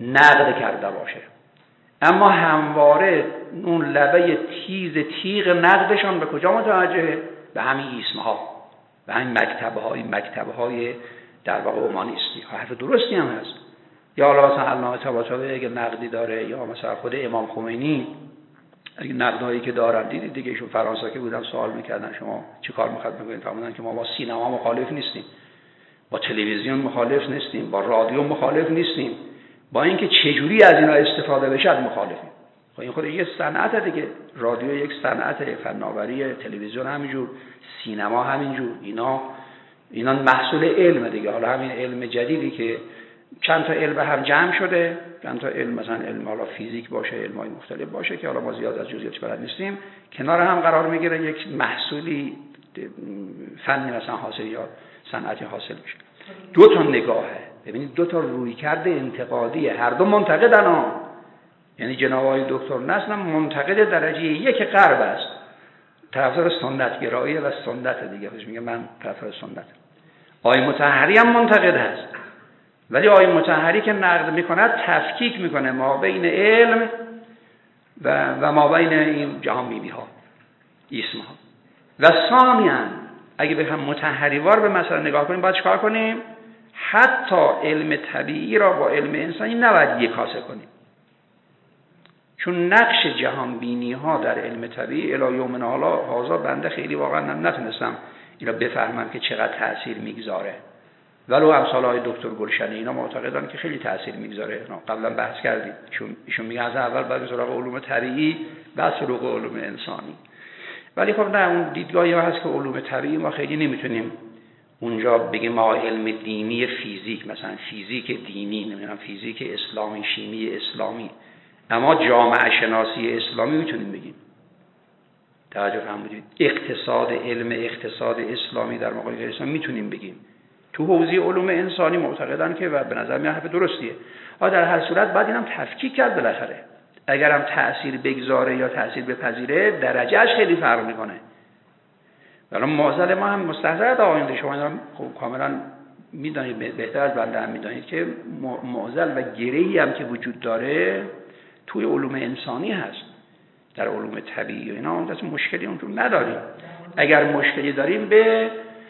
S1: نقد کرده باشه، اما همواره اون لبه تیز تیغ نقدشان به کجا متوجهه؟ به همین ایسمها، به همین مکتبهای مکتبهای در واقع اومانیستی. حرف درستی هم هست. یا الله مثلا علامه طباطبایی اگه نقدی داره، یا مثلا خود امام خمینی اگه نقدهایی که دارن، دیدید دیگه ایشون فرانسه که بودن سوال میکردن شما چه کار میخواد بکنید، فرمودن که ما با سینما مخالف نیستیم، با تلویزیون مخالف نیستیم، با رادیو مخالف نیستیم، با اینکه چجوری از اینا استفاده بشه مخالفیم. خب این خود یه صنعت دیگه، رادیو یک صنعت، فناوری، تلویزیون همینجور، سینما همینجور، اینا اینا محصول علم دیگه. حالا همین علم جدیدی که چند تا علم هم جمع شده، چند تا علم مثلا علم حالا فیزیک باشه، علمای مختلف باشه که حالا ما زیاد از جزئیاتش بلد نیستیم، کنار هم قرار میگیره، یک محصولی فنی مثلا حاصل یا صنعتی حاصل میشه. دو تا نگاهه، ببینید دو تا رویکرد انتقادی، هر دو منتقدن ها. یعنی جناب آقای دکتر نصر منتقد درجه یک غرب است، طرفدار سنت گرایی و سنت دیگه، خودش میگه من طرفدار سنت. آقای مطهری هم منتقد هست، ولی آقای مطهری که نقد میکند تفکیک میکنه ما بین علم و و ما بین این جهان بیبی ها، اسم ها. و ثانیاً اگه بخوام مطهری وار به مسئله نگاه کنیم، باید چیکار کنیم؟ حتی علم طبیعی را با علم انسانی نباید یکاسه کنیم، چون نقش جهان بینی ها در علم طبیعی الی یومنا هذا بنده خیلی واقعا نتونستم اینا بفهمم که چقدر تأثیر میگذاره. ولو امثال های دکتر گلشنی اینا معتقدن که خیلی تأثیر میگذاره. قبلا بحث کردیم، چون ایشون میگه از اول بعد سراغ علوم طبیعی بعد سراغ علوم انسانی. ولی خب نه، اون دیدگاهی هست که علوم طبیعی ما خیلی نمیتونیم اونجا بگیم ما علم دینی فیزیک، مثلا فیزیک دینی، نمیدونم فیزیک اسلامی، شیمی اسلامی، اما جامعه شناسی اسلامی میتونیم بگیم. توجه فرمودید؟ اقتصاد، علم اقتصاد اسلامی در مقابل اسلامی میتونیم بگیم. تو حوزه علوم انسانی معتقدن که و به نظر میاد حرف درستیه. ها در هر صورت بعد اینم تفکیک کرد بالاخره. اگرم تأثیر بگذاره یا تأثیر بپذیره، درجهش خیلی فرق میکنه. ولی معضل ما هم مستحضرات آینده شما اینا خب کاملا میدونید، بهتر از بنده هم میدونید که معضل و گرهی هم که وجود داره توی علوم انسانی هست. در علوم طبیعی و اینا اون دست مشکلی اونجور نداریم. اگر مشکلی داریم به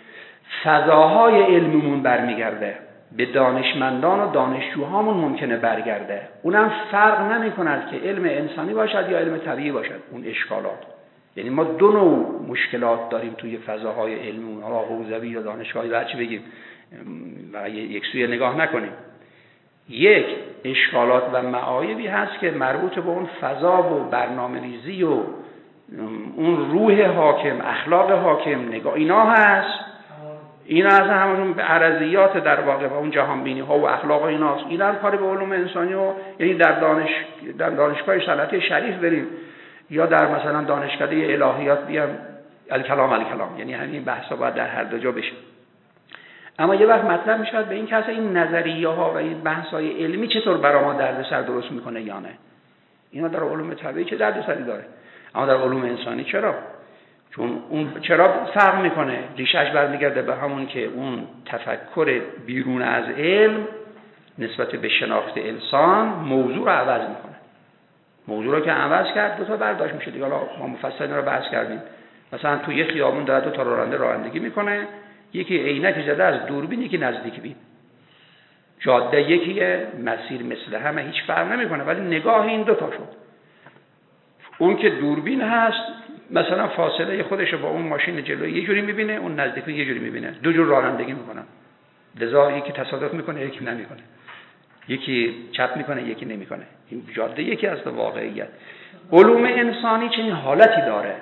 S1: فضاهای علمیمون برمیگرده، به دانشمندان و دانشجوهامون ممکنه برگرده. اونم فرق نمی کند که علم انسانی باشد یا علم طبیعی باشد اون اشکالات. یعنی ما دو نوع مشکلات داریم توی فضاهای علمیمون، حالا حوزوی یا دانشگاهی و چی بگیم و یک سوی نگاه نکنیم. یک اشکالات و معایبی هست که مربوط به اون فضا و برنامه‌ریزی و اون روح حاکم، اخلاق حاکم، نگاه اینا هست. اینا از همون عرضیات در واقع و اون جهان بینی ها و اخلاق ایناست. اینا هم کاری به علوم انسانی و یعنی در دانش در دانشگاه صنعتی شریف بریم یا در مثلا دانشکده الهیات بیام الکلام الکلام، یعنی همین بحثا باید در هر دو جا بشه. اما یه وقت مطلب میشه به این که اصلا این نظریه ها و این بحث های علمی چطور برای ما دردسر درست میکنه یا نه. اینا در علوم طبیعی چه دردسری داره، اما در علوم انسانی چرا؟ چون اون چرا فرق میکنه؟ ریشش برمیگرده به همون که اون تفکر بیرون از علم نسبت به شناخت انسان موضوع رو عوض میکنه. موضوع رو که عوض کرد دو تا برداشت میشه دیگه. حالا ما مفصل رو بحث کردیم. مثلا تو یه خیابون داره دو تا راننده رانندگی میکنه، یکی عینک زده از دوربین، یکی نزدیک بین. جاده یکیه، مسیر مثل همه، هیچ فرق نمیکنه، ولی نگاه این دو تا شد. اون که دوربین هست مثلا فاصله خودش با اون ماشین جلوی یه جوری میبینه، اون نزدیک یه جوری میبینه. دو جور رانندگی میکنن. لذا یکی تصادف میکنه یکی نمیکنه، یکی چپ میکنه یکی نمیکنه. این جاده یکی از واقعیت. علوم انسانی چنین حالتی داره.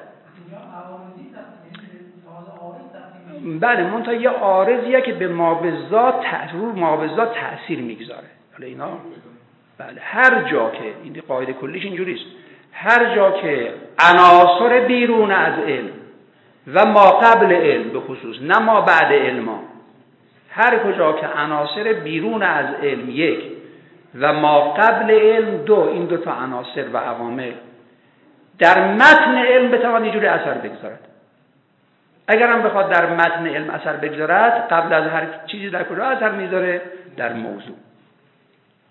S1: بله، منتها یه عارضیه که به ما به ذات رو ما به ذات تأثیر میگذاره. حالا اینا بله هر جا که این قاعده کلیش اینجوریه، هر جا که عناصر بیرون از علم و ما قبل علم به خصوص، نه ما بعد علم ها، هر کجا که عناصر بیرون از علم یک و ما قبل علم دو، این دو تا عناصر و عوامل در متن علم بتوان یه جوری اثر بگذارد. اگر هم بخواد در متن علم اثر بگذارد، قبل از هر چیزی در کجا اثر میذاره؟ در موضوع.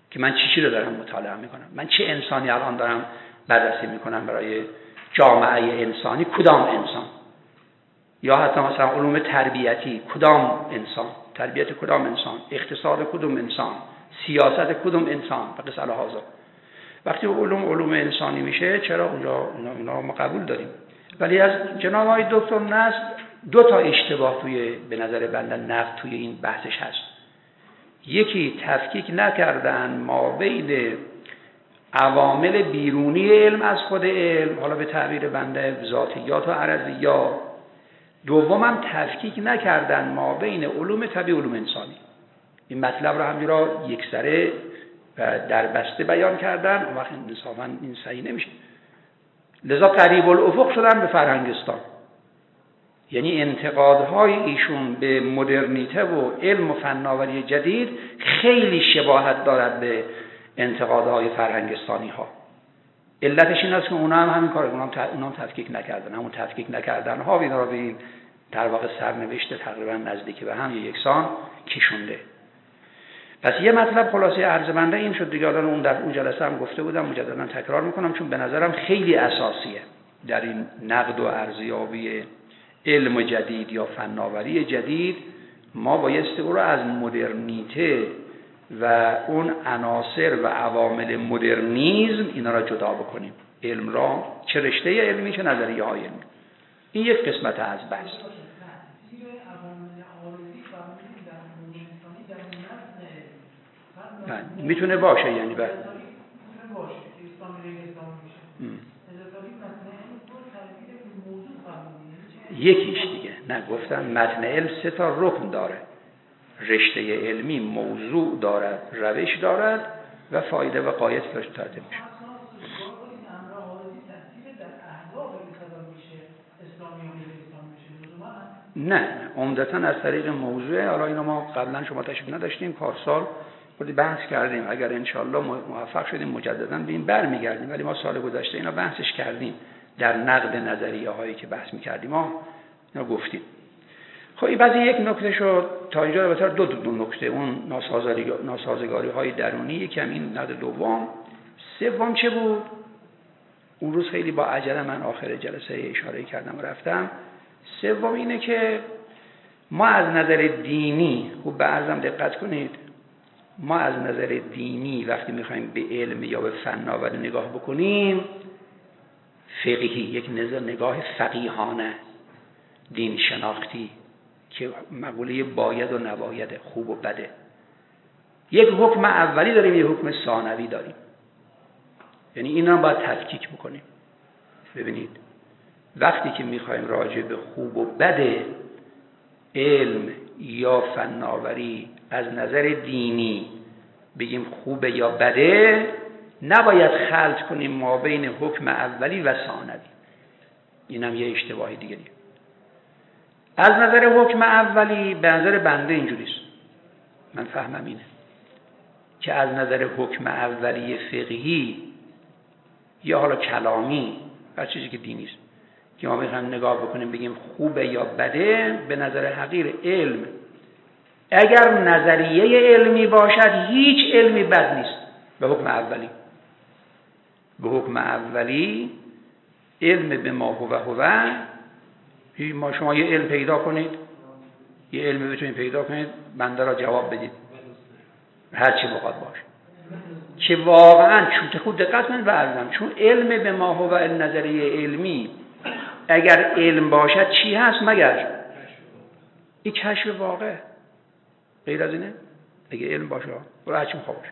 S1: که من چی چی رو دارم مطالعه میکنم، من چه انسانی الان دارم بررسی میکنم برای جامعه انسانی، کدام انسان، یا حتی مثلا علوم تربیتی، کدام انسان، تربیت کدام انسان، اقتصاد کدام انسان، سیاست کدام انسان و قصه هازا. وقتی علوم علوم انسانی میشه چرا اونجا اونا, اونا ما قبول داریم. ولی از جناب آقای دکتر نصر دو تا اشتباه توی به نظر بنده نقد توی این بحثش هست. یکی تفکیک نکردن ما بین عوامل بیرونی علم از خود علم، حالا به تعبیر بنده ذاتیات و عرضیات. دوم هم تفکیک نکردن ما بین علوم طبیعی و علوم انسانی. این مطلب رو همینجا یکسره و در بسته بیان کردن، اون وقت انصافاً این صحیح نمیشه. لذا قریب الافق شدن به فرهنگستان. یعنی انتقادهای ایشون به مدرنیته و علم و فناوری جدید خیلی شباهت دارد به انتقادهای فرهنگستانی ها. علتش این است که اونا هم همین کار، اونا هم, اونا هم تفکیک نکردن. همون تفکیک نکردن ها اینا رو به این در واقع سرنوشت تقریبا نزدیک به هم یکسان کشونده. پس یه مطلب خلاصه عرض بنده این شد دیگه. الان اون در اون جلسه هم گفته بودم، مجددا تکرار میکنم چون به نظرم خیلی اساسیه در این نقد و ارزیابی علم جدید یا فناوری جدید. ما بایستی او رو از مدرنیته و اون عناصر و عوامل مدرنیزم اینا را جدا بکنیم. علم را چه رشته علمی چه نظریه های علمی. این یک قسمت از بحث. میتونه باشه یعنی بله یکیش دیگه نه گفتم متن علم سه تا رکن داره. رشته علمی موضوع دارد، روش دارد و فایده و غایت داشت تحت میشه. نه عمدتاً از طریق موضوع. حالا اینو ما قبلا شما تشریف نداشتیم، پارسال خودی بحث کردیم. اگر انشالله موفق شدیم مجددا به این برمیگردیم، ولی ما سال گذشته اینا بحثش کردیم در نقد نظریه هایی که بحث میکردیم ما اینا گفتیم. خب بعضی یک نکته شد تا اینجا. البته دو دو نکته، اون ناسازگاری های درونی، یکم این نقد دوم. سوم چه بود؟ اون روز خیلی با عجله من آخر جلسه اشاره کردم و رفتم. سوم اینه که ما از نظر دینی، خوب به عرضم دقت کنید، ما از نظر دینی وقتی میخوایم به علم یا به فناوری نگاه بکنیم، فقهی، یک نظر نگاه فقیهانه، دین شناختی که مقوله باید و نباید، خوب و بده، یک حکم اولی داریم، یک حکم ثانوی داریم. یعنی اینا باید تفکیک بکنیم. ببینید وقتی که میخوایم راجع به خوب و بده علم یا فناوری از نظر دینی بگیم خوبه یا بده، نباید خلط کنیم ما بین حکم اولی و ثانوی. اینم یه اشتباهی دیگه دیگه. از نظر حکم اولی به نظر بنده اینجوریست، من فهمم اینه که از نظر حکم اولی فقهی یا حالا کلامی هر چیزی که دینی است که ما میخوایم نگاه بکنیم بگیم خوبه یا بده، به نظر حقیر علم اگر نظریه علمی باشد هیچ علمی بد نیست به حکم اولی. به حکم اولی علم به ما هو هو، ما شما یه علم پیدا کنید، یه علمی بتونید پیدا کنید، بنده را جواب بدید هر چی بخواد باشه که واقعا چون خود دقت کنید و عرضم، چون علم به ما هو نظریه علمی اگر علم باشد چی هست مگر این کشف واقع؟ غیر از اینه؟ اگه علم باشه برای هر چی میخواد باشه،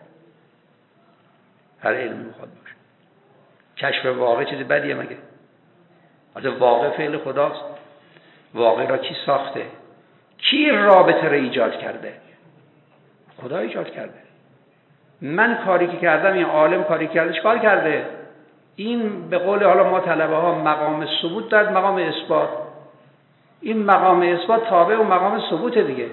S1: هر علمی میخواد باشه، کشف واقع چیز بدیه مگه؟ مثلا واقع فعل خداست. واقع را کی ساخته؟ کی رابطه را ایجاد کرده؟ خدا ایجاد کرده. من کاری که کردم، این عالم کاری کرده، چیکار کرده؟ این به قول حالا ما طلبه ها مقام ثبوت داد، مقام اثبات. این مقام اثبات تابع و مقام ثبوت دیگه.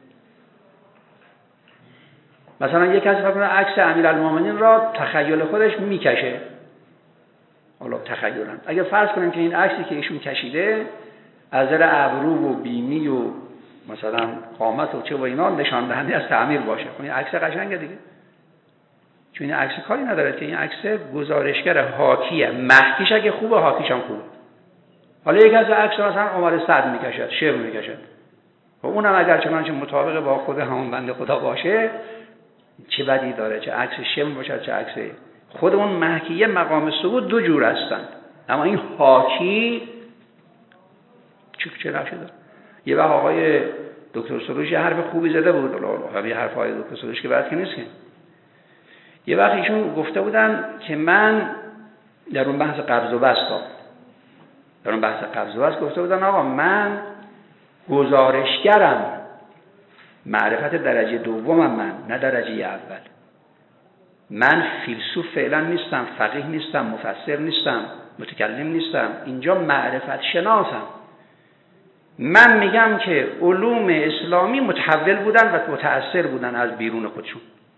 S1: مثلا یک کسی فکر کنه عکس امیرالمومنین را تخیل خودش میکشه، حالا تخیلن، اگه فرض کنیم که این عکسی که ایشون کشیده از نظر ابرو و بینی و مثلا قامت و چه و اینا نشان دهنده از تعمیر باشه، خب این عکس قشنگه دیگه. چون این عکس کاری نداره که این عکس گزارشگر حاکیه، مهدیش اگه خوبه حاکیش هم خوبه. حالا یک از عکس مثلا عمر سعد میکشد، شعر میکشد، و اونم اگر چنانچه مطابق با خود همون بنده خدا باشه چه بدی داره، چه عکس شعر باشه چه عکس خود اون مهدیه. مقام صعود دو جور هستن، اما این حاکی چه چه نشه داره. یه وقت آقای دکتر سروش یه حرف خوبی زده بود، حالا یه حرف آقای دکتر سروش که بعد که نیست که یه وقت ایشون گفته بودن که من در اون بحث قبض و بسط در اون بحث قبض و بسط گفته بودن آقا من گزارشگرم، معرفت درجه دومم، من نه درجه اول. من فیلسوف فعلا نیستم، فقیه نیستم، مفسر نیستم، متکلم نیستم، اینجا معرفت شناسم. من میگم که علوم اسلامی متحول بودن و متأثر بودن از بیرون خودشون.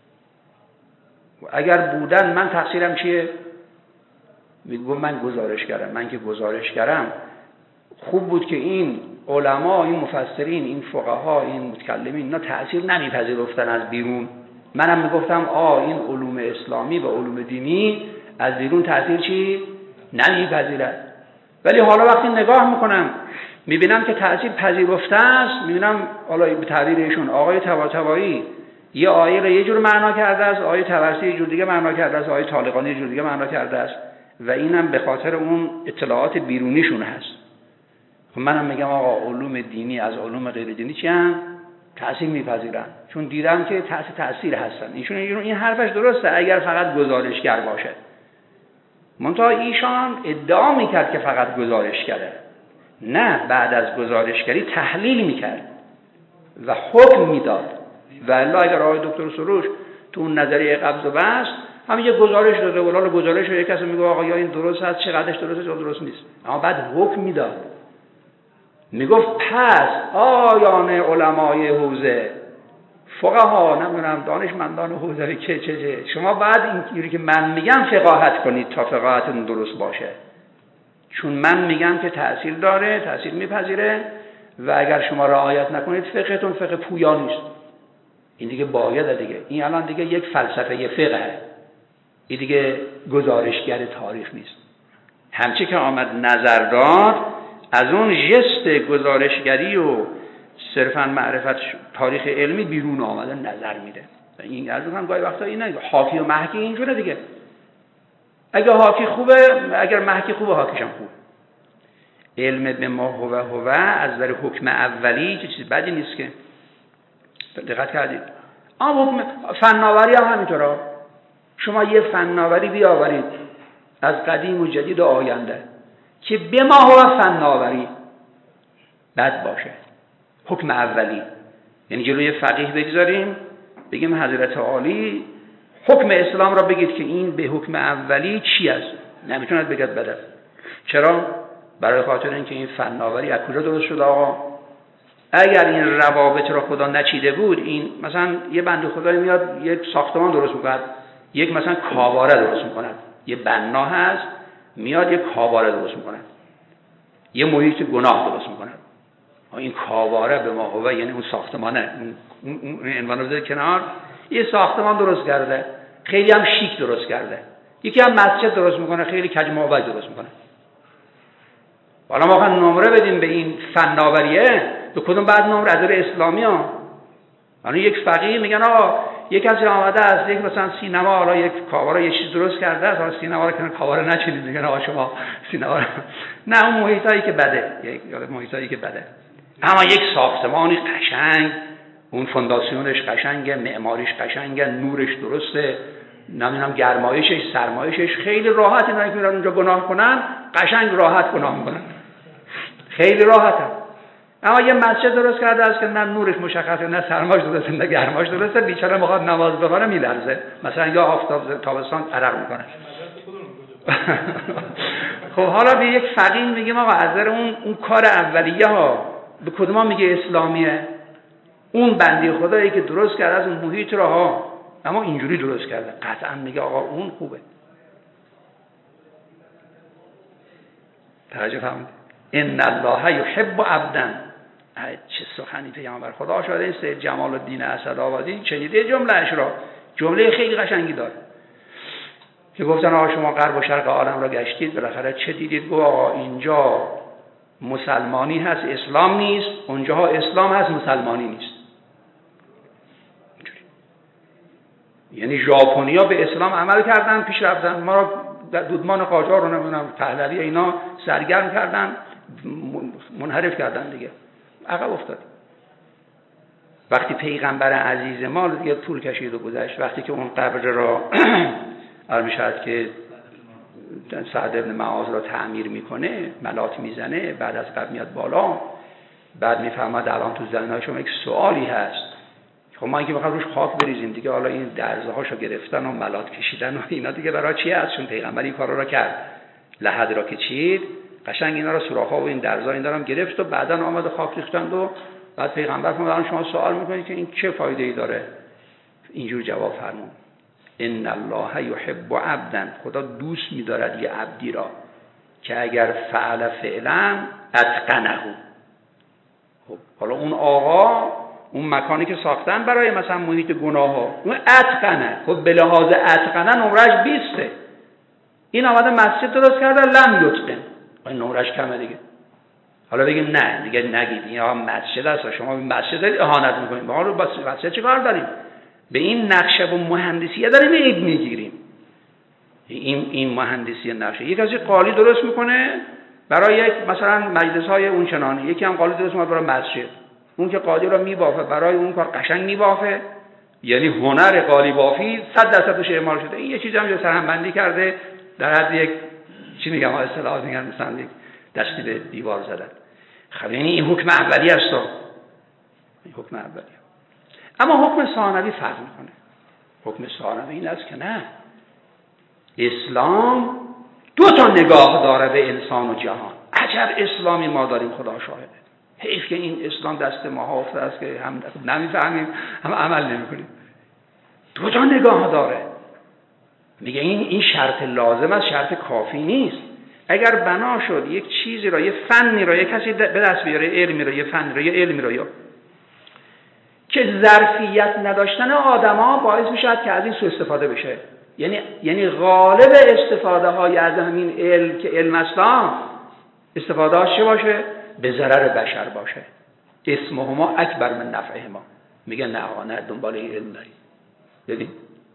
S1: اگر بودن من تقصیرم چیه؟ میگم من گزارشگرم. من که گزارشگرم خوب بود که این علما، این مفسرین، این فقها، این متکلمین اینا تأثیر نمیپذیرفتن از بیرون. منم میگفتم آ این علوم اسلامی و علوم دینی از بیرون تأثیر چی؟ نمیپذیرد. ولی حالا وقتی نگاه میکنم میبینم که تأثیر پذیرفته است، میبینم حالا به تعبیر ایشون آقای طباطبایی یه آیه رو یه جور معنا کرده است، آیه طبرسی یه جور دیگه معنا کرده است، آیه طالقانی یه جور دیگه معنا کرده است، و اینم به خاطر اون اطلاعات بیرونیشون هست. خب منم میگم آقا علوم دینی از علوم غیر دینی چی هم تأثیر میپذیرن، چون دیدم که تأثیر تأثیر هستن. ایشون این حرفش درسته اگر فقط گزارشگر باشه. منتها ایشان ادعا میکرد که فقط گزارشگره، نه، بعد از گزارشگری تحلیل میکرد و حکم میداد. و الا اگر آقای دکتر سروش تو اون نظریه قبض و بسط هم یه گزارش داده، ولی گزارش رو یک کسی میگه آقا یا این درست هست، چقدرش درسته یا درست نیست، اما بعد حکم میداد. میگفت پس آیان علمای حوزه، فقها، نمیدونم دانشمندان حوزه که چه چه شما بعد اینجوری که من میگم فقاهت کنید تا فقاهتون درست باشه، چون من میگم که تأثیر داره، تأثیر میپذیره، و اگر شما رعایت نکنید فقهتون فقه پویا نیست. این دیگه باید دیگه، این الان دیگه یک فلسفه فقهه، این دیگه گزارشگر تاریخ نیست. همچه که آمد نظر داد از اون ژست گزارشگری و صرفاً معرفت تاریخ علمی بیرون آمده نظر میده. این از اون هم گاهی وقتا اینه حاکی و محکی اینجوره دیگه. اگه حاکی خوبه، اگر محکی خوبه، حاکیش هم خوبه. علم به ما هو هو از نظر حکم اولی چه چیز بدی نیست که دقت کردید. اما حکم فناوری هم همینطوره. شما یه فناوری بیاورید از قدیم و جدید و آینده که به ما هو فناوری بد باشه، حکم اولی، یعنی جلوی فقیه بگذاریم بگیم حضرت عالی حکم اسلام را بگید که این به حکم اولی چی است، نمیتوند بگید بد است. چرا؟ برای خاطر اینکه این فناوری از کجا درست شده آقا؟ اگر این روابط را خدا نچیده بود، این مثلا یه بنده خدایی میاد یک ساختمان درست میکند، یک مثلا کاواره درست میکند، یه بنا هست میاد یک کاواره درست میکند، یه محیط گناه درست میکند. این کاواره به ما هو یعنی اون ساختمانه، اون عنوان رو بذارید کنار، یه ساختمان درست کرده، خیلی هم شیک درست کرده، یکی هم مسجد درست میکنه، خیلی کج معبد درست میکنه. حالا ما خواهیم نمره بدیم به این فناوریه، به کدوم بعد نمره از نظر اسلامی ها؟ حالا یک فقیه میگن آقا یک کسی آمده از یک مثلا سینما، حالا یک کاواره یه چیز درست کرده است، حالا سینما رو کنن کاواره نچینید، میگن آقا شما سینما رو نه، اون محیطایی که بده، یک محیطایی که بده. اما یک ساختمانی قشنگ، اون فونداسیونش قشنگه، معماریش قشنگه، نورش درسته، نمیدونم گرمایشش، سرمایشش، خیلی راحت اینا که میرن اونجا گناه کنن، قشنگ راحت گناه میکنن، خیلی راحتن. اما یه مسجد درست کرده است که نه نورش مشخصه، نه سرمایش درسته، نه گرمایش درسته، بیچاره میخواد نماز بخونه میلرزه، مثلا یا آفتاب تابستان عرق میکنه. خب حالا به یک فقیه میگیم آقا از نظر اون اون کار اولیه ها به کدوم میگه اسلامیه؟ اون بنده خدایی که درست کرده از اون محیط رو ها، اما اینجوری درست کرده، قطعا میگه آقا اون خوبه. توجه فرمودید؟ ان الله یحب عبدا. چه سخنی پیامبر خدا شده. این سید جمال الدین اسدآبادی شنیده جمله اش را؟ جمله خیلی قشنگی داره. که گفتن آقا شما غرب و شرق عالم را گشتید، بالاخره چه دیدید؟ گفت آقا اینجا مسلمانی هست اسلام نیست، اونجاها اسلام هست مسلمانی نیست. یعنی ژاپنیا به اسلام عمل کردن، پیش رفتن، ما را دودمان قاجار رو نمیدونم پهلوی اینا سرگرم کردن، منحرف کردن دیگه، عقب افتاد. وقتی پیغمبر عزیز ما دیگه طول کشید و گذشت، وقتی که اون قبر را عرض شد که سعد ابن معاذ را تعمیر میکنه، ملات میزنه، بعد از قبر میاد بالا، بعد میفهمد الان تو ذهنهای شما یک سوالی هست. خب ما اینکه میخوام روش خاک بریزیم دیگه، حالا این درزه هاشو گرفتن و ملات کشیدن و اینا دیگه برای چی هست؟ چون پیغمبر این کارا را کرد، لحد را که چید، قشنگ اینا را سوراخ‌ها و این درزا این دارم گرفت و بعداً آمد خاک ریختند و بعد پیغمبر فرمود شما سوال میکنید که این چه فایده‌ای داره؟ اینجور جواب فرمود ان الله یحب عبدا، خدا دوست می‌دارد یه عبدی را که اگر فعل فعلا اتقنه. خب حالا اون آقا اون مکانی که ساختن برای مثلا محیط گناه ها اون اتقنه، خب به لحاظ اتقنه نمرش بیسته. این آمده مسجد درست کرده لم یتقن، این نمرش کمه دیگه. حالا بگیم نه دیگه نگید این آقا مسجد است، شما به مسجد دارید اهانت میکنید، ما رو با مسجد چه کار داریم؟ به این نقشه و مهندسی داریم عیب میگیریم. این این مهندسی نقشه، یک کسی قالی درست میکنه برای یک مثلا مجلس های اون چنانی، یکی هم قالی درست میکنه برای مسجد، اون که قالی رو میبافه برای اون کار قشنگ میبافه، یعنی هنر قالی بافی صد درصد توش اعمال شده. این یه چیزی هم سرهم بندی کرده در حد یک چی میگم اصطلاح میگن مثلا یک دستی به دیوار زدن. خب یعنی این حکم اولی است، این حکم اولی. اما حکم ثانوی فرق میکنه. حکم ثانوی این است که نه، اسلام دو تا نگاه داره به انسان و جهان. عجب اسلامی ما داریم، خدا شاهده. حیف که این اسلام دست ما حافظ است که هم نمیفهمیم هم عمل نمیکنیم. دو تا نگاه داره. میگه این این شرط لازم است، شرط کافی نیست. اگر بنا شد یک چیزی را، یه فنی را، یک کسی به دست بیاره، علمی را، یه فنی را، یه علمی را، یا که ظرفیت نداشتن آدما باعث میشه که از این سوء استفاده بشه. یعنی یعنی غالب استفاده های از همین علم که علم اسلام استفاده هاش چه باشه؟ به ضرر بشر باشه. اسمهما اکبر من نفعهما. میگه نه آقا نه، دنبال این علم داریم. ببین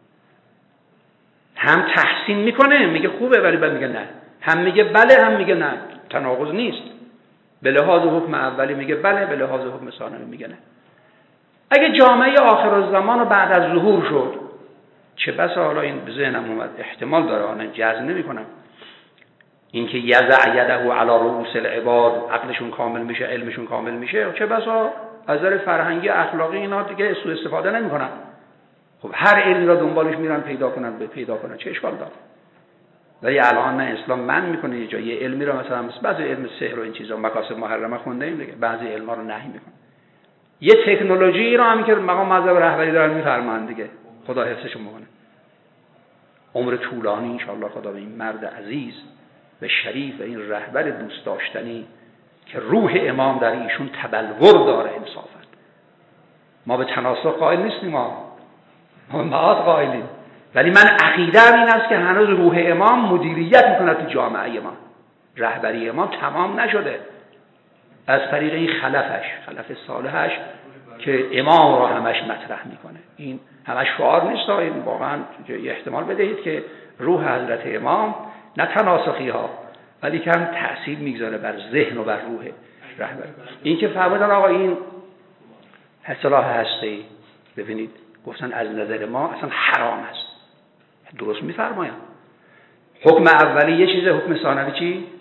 S1: هم تحسین میکنه میگه خوبه، ولی بعد میگه نه، هم میگه بله هم میگه نه، تناقض نیست. به لحاظ حکم اولی میگه بله، به لحاظ حکم ثانوی میگه نه. اگه جامعه آخر الزمان و بعد از ظهور شد، چه بسا حالا این به ذهنم اومد، احتمال داره، آن جزم نمیکنم، اینکه یضع یده علی رؤوس العباد، عقلشون کامل میشه، علمشون کامل میشه، چه بسا از نظر فرهنگی اخلاقی اینا دیگه سوء استفاده نمیکنن. خب هر علمی را دنبالش میرن پیدا کنن، به پیدا کنن، چه اشکال داره؟ ولی الان نه، اسلام من میکنه یه جایی علمی را، مثلا بعضی علم سحر و این چیزا مکاسب محرمه خونده ایم دیگه، بعضی علما رو نهی میکنه. یه تکنولوژی رو هم که مقام مذهب رهبری دارن میفرمایند دیگه، خدا حفظشون بکنه. عمر طولانی انشاءالله خدا به این مرد عزیز و شریف و این رهبر دوست داشتنی که روح امام در ایشون تبلور داره انصافا. ما به تناسخ قائل نیستیم، ما ما معاد قائلیم، ولی من عقیده‌ام این است که هنوز روح امام مدیریت میکنه تو جامعه ما. رهبری امام تمام نشده، از طریق این خلفش، خلف صالحش که امام را همش مطرح میکنه. این همش شعار نیست، این واقعا احتمال بدهید که روح حضرت امام نه تناسخی ها ولی که هم تأثیر میگذاره بر ذهن و بر روح رهبر. این که فرمودن آقا این اصطلاح هستی، ببینید گفتن از نظر ما اصلا حرام است، درست میفرمایند. حکم اولی یه چیزه، حکم ثانوی چی؟ یک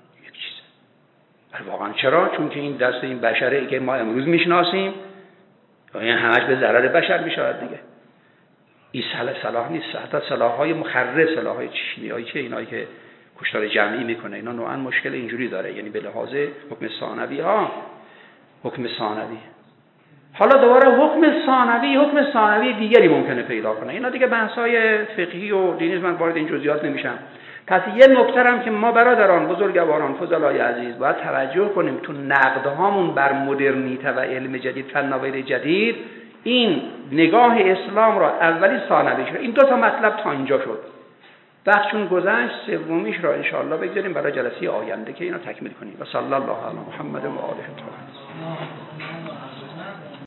S1: چیزه. واقعا چرا؟ چون که این دست این بشره که ما امروز میشناسیم این همش به ضرر بشر میشود دیگه. این صلاح نیست، حتی صلاح‌های مخرب، صلاح‌های چشمیایی که اینایی که کشتار جمعی میکنه اینا نوعا مشکل اینجوری داره، یعنی به لحاظ حکم ثانوی ها، حکم ثانوی. حالا دوباره حکم ثانوی، حکم ثانوی دیگری ممکنه پیدا کنه. اینا دیگه بحث‌های فقهی و دینی، من وارد این جزئیات نمیشم. پس یه نکته هم که ما برادران، بزرگواران، فضلای عزیز باید توجه کنیم تو نقدهامون بر مدرنیته و علم جدید، فناوری جدید، این نگاه اسلام را اولی ثانوی شد. این دو تا مطلب تا اینجا شد. وقت چون گذشت سومیش را انشاءالله بگذاریم برای جلسه آینده که اینو تکمیل کنیم. و صلی الله علی محمد و آله الطاهرین.